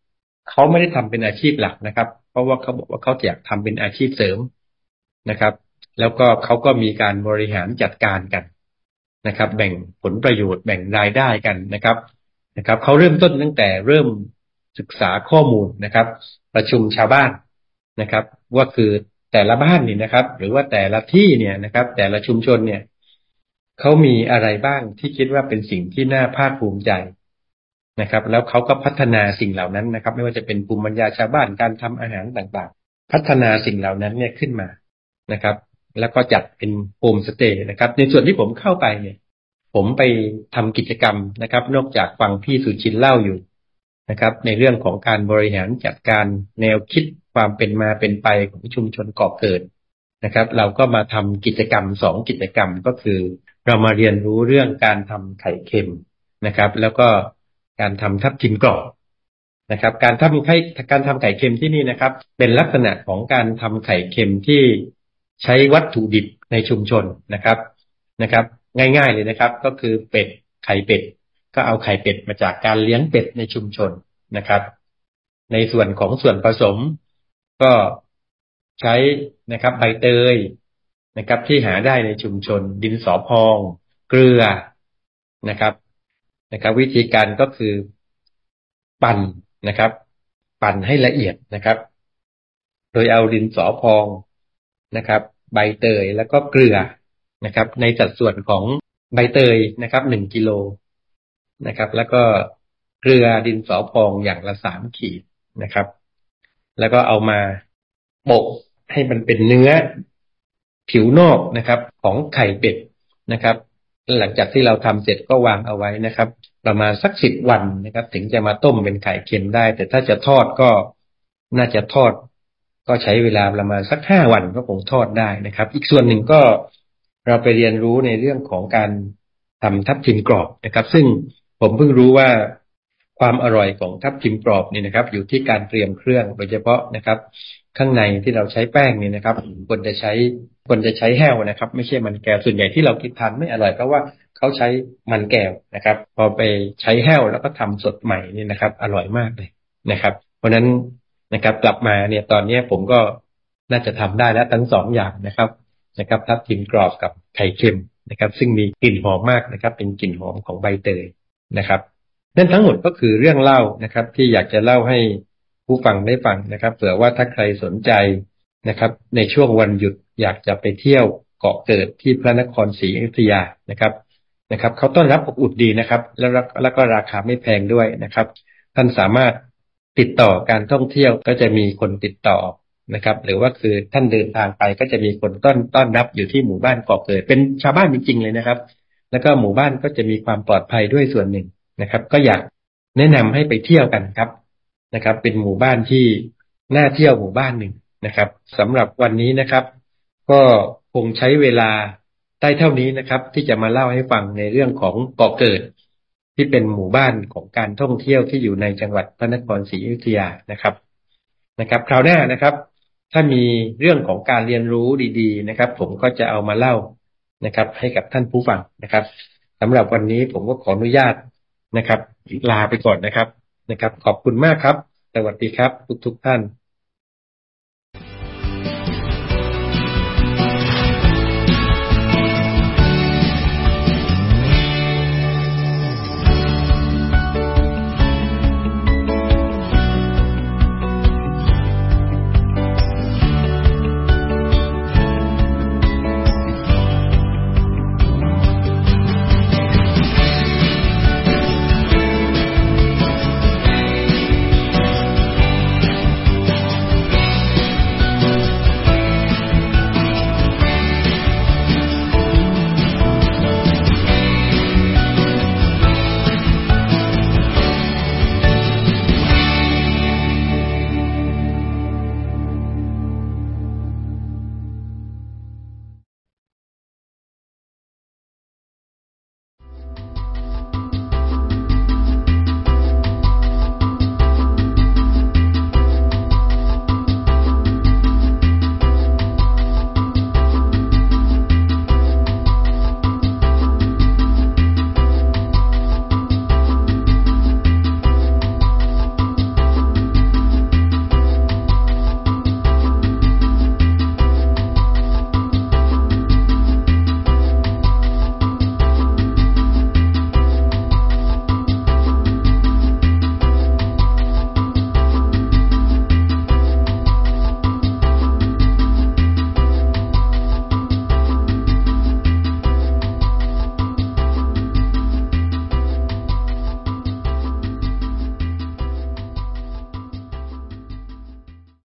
[SPEAKER 8] เขาไม่ได้ทำเป็นอาชีพหลักนะครับเพราะว่าเขาบอกว่าเขาอยากทำเป็นอาชีพเสริมนะครับแล้วก็เขาก็มีการบริหารจัดการกันนะครับแบ่งผลประโยชน์แบ่งรายได้กันนะครับนะครับเขาเริ่มต้นตั้งแต่เริ่มศึกษาข้อมูลนะครับประชุมชาวบ้านนะครับว่าคือแต่ละบ้านนี่นะครับหรือว่าแต่ละที่เนี่ยนะครับแต่ละชุมชนเนี่ยเขามีอะไรบ้างที่คิดว่าเป็นสิ่งที่น่าภาคภูมิใจนะครับแล้วเขาก็พัฒนาสิ่งเหล่านั้นนะครับไม่ว่าจะเป็นภูมิปัญญาชาวบ้านการทำอาหารต่างๆพัฒนาสิ่งเหล่านั้นเนี่ยขึ้นมานะครับแล้วก็จัดเป็นโฮมสเตย์นะครับในส่วนที่ผมเข้าไปเนี่ยผมไปทำกิจกรรมนะครับนอกจากฟังพี่สุชินเล่าอยู่นะครับในเรื่องของการบริหารจัดการแนวคิดความเป็นมาเป็นไปของชุมชนก่อเกิดนะครับเราก็มาทำกิจกรรมสองกิจกรรมก็คือเรามาเรียนรู้เรื่องการทำไข่เค็มนะครับแล้วก็การทำทับทิมกรอบนะครับการทำไข่การทำไข่เค็มที่นี่นะครับเป็นลักษณะของการทำไข่เค็มที่ใช้วัตถุดิบในชุมชนนะครับนะครับง่ายๆเลยนะครับก็คือเป็ดไข่เป็ดก็เอาไข่เป็ดมาจากการเลี้ยงเป็ดในชุมชนนะครับในส่วนของส่วนผสมก็ใช้นะครับใบเตยนะครับที่หาได้ในชุมชนดินสอพองเกลือนะครับนะครับวิธีการก็คือปั่นนะครับปั่นให้ละเอียดนะครับโดยเอาดินสอพองนะครับใบเตยแล้วก็เกลือนะครับในสัดส่วนของใบเตยนะครับหนึ่งกิโลนะครับแล้วก็เกลือดินสอพองอย่างละสามขีดนะครับแล้วก็เอามาโปะให้มันเป็นเนื้อผิวนอกนะครับของไข่เป็ดนะครับหลังจากที่เราทำเสร็จก็วางเอาไว้นะครับประมาณสักสิบวันนะครับถึงจะมาต้มเป็นไข่เค็มได้แต่ถ้าจะทอดก็น่าจะทอดก็ใช้เวลาประมาณสักห้าวันก็คงทอดได้นะครับอีกส่วนหนึ่งก็เราไปเรียนรู้ในเรื่องของการทำทับทิมกรอบนะครับซึ่งผมเพิ่งรู้ว่าความอร่อยของทับทิมกรอบนี่นะครับอยู่ที่การเตรียมเครื่องโดยเฉพาะนะครับข้างในที่เราใช้แป้งนี่นะครับควรจะใช้ควรจะใช้แห้วนะครับไม่ใช่มันแก้วส่วนใหญ่ที่เรากินทานไม่อร่อยเพราะว่าเขาใช้มันแก้วนะครับพอไปใช้แห้วแล้วก็ทำสดใหม่นี่นะครับอร่อยมากเลยนะครับเพราะนั้นนะครับกลับมาเนี่ยตอนนี้ผมก็น่าจะทำได้แล้วทั้งสองอย่างนะครับนะครับทับทิมกรอบกับไข่เค็มนะครับซึ่งมีกลิ่นหอมมากนะครับเป็นกลิ่นหอมของใบเตยนะครับนั่นทั้งหมดก็คือเรื่องเล่านะครับที่อยากจะเล่าให้ผู้ฟังได้ฟังนะครับเผื่อว่าถ้าใครสนใจนะครับในช่วงวันหยุดอยากจะไปเที่ยวเกาะเกิดที่พระนครศรีอยุธยานะครับนะครับเขาต้อนรับอบอุ่นดีนะครับแล้วแล้วก็ราคาไม่แพงด้วยนะครับท่านสามารถติดต่อการท่องเที่ยวก็จะมีคนติดต่อนะครับหรือว่าคือท่านเดินทางไปก็จะมีคนต้อนต้อนรับอยู่ที่หมู่บ้านเกาะเกิดเป็นชาวบ้านจริงๆเลยนะครับแล้วก็หมู่บ้านก็จะมีความปลอดภัยด้วยส่วนหนึ่งนะครับก็อยากแนะนำให้ไปเที่ยวกันครับนะครับเป็นหมู่บ้านที่น่าเที่ยวหมู่บ้านหนึ่งนะครับสำหรับวันนี้นะครับก็คงใช้เวลาได้เท่านี้นะครับที่จะมาเล่าให้ฟังในเรื่องของเกาะเกิดที่เป็นหมู่บ้านของการท่องเที่ยวที่อยู่ในจังหวัดพระนครศรีอยุธยานะครับนะครับคราวหน้านะครับถ้ามีเรื่องของการเรียนรู้ดีๆนะครับผมก็จะเอามาเล่านะครับให้กับท่านผู้ฟังนะครับสำหรับวันนี้ผมก็ขออนุญาตนะครับลาไปก่อนนะครับนะครับขอบคุณมากครับสวัสดีครับทุกๆท่าน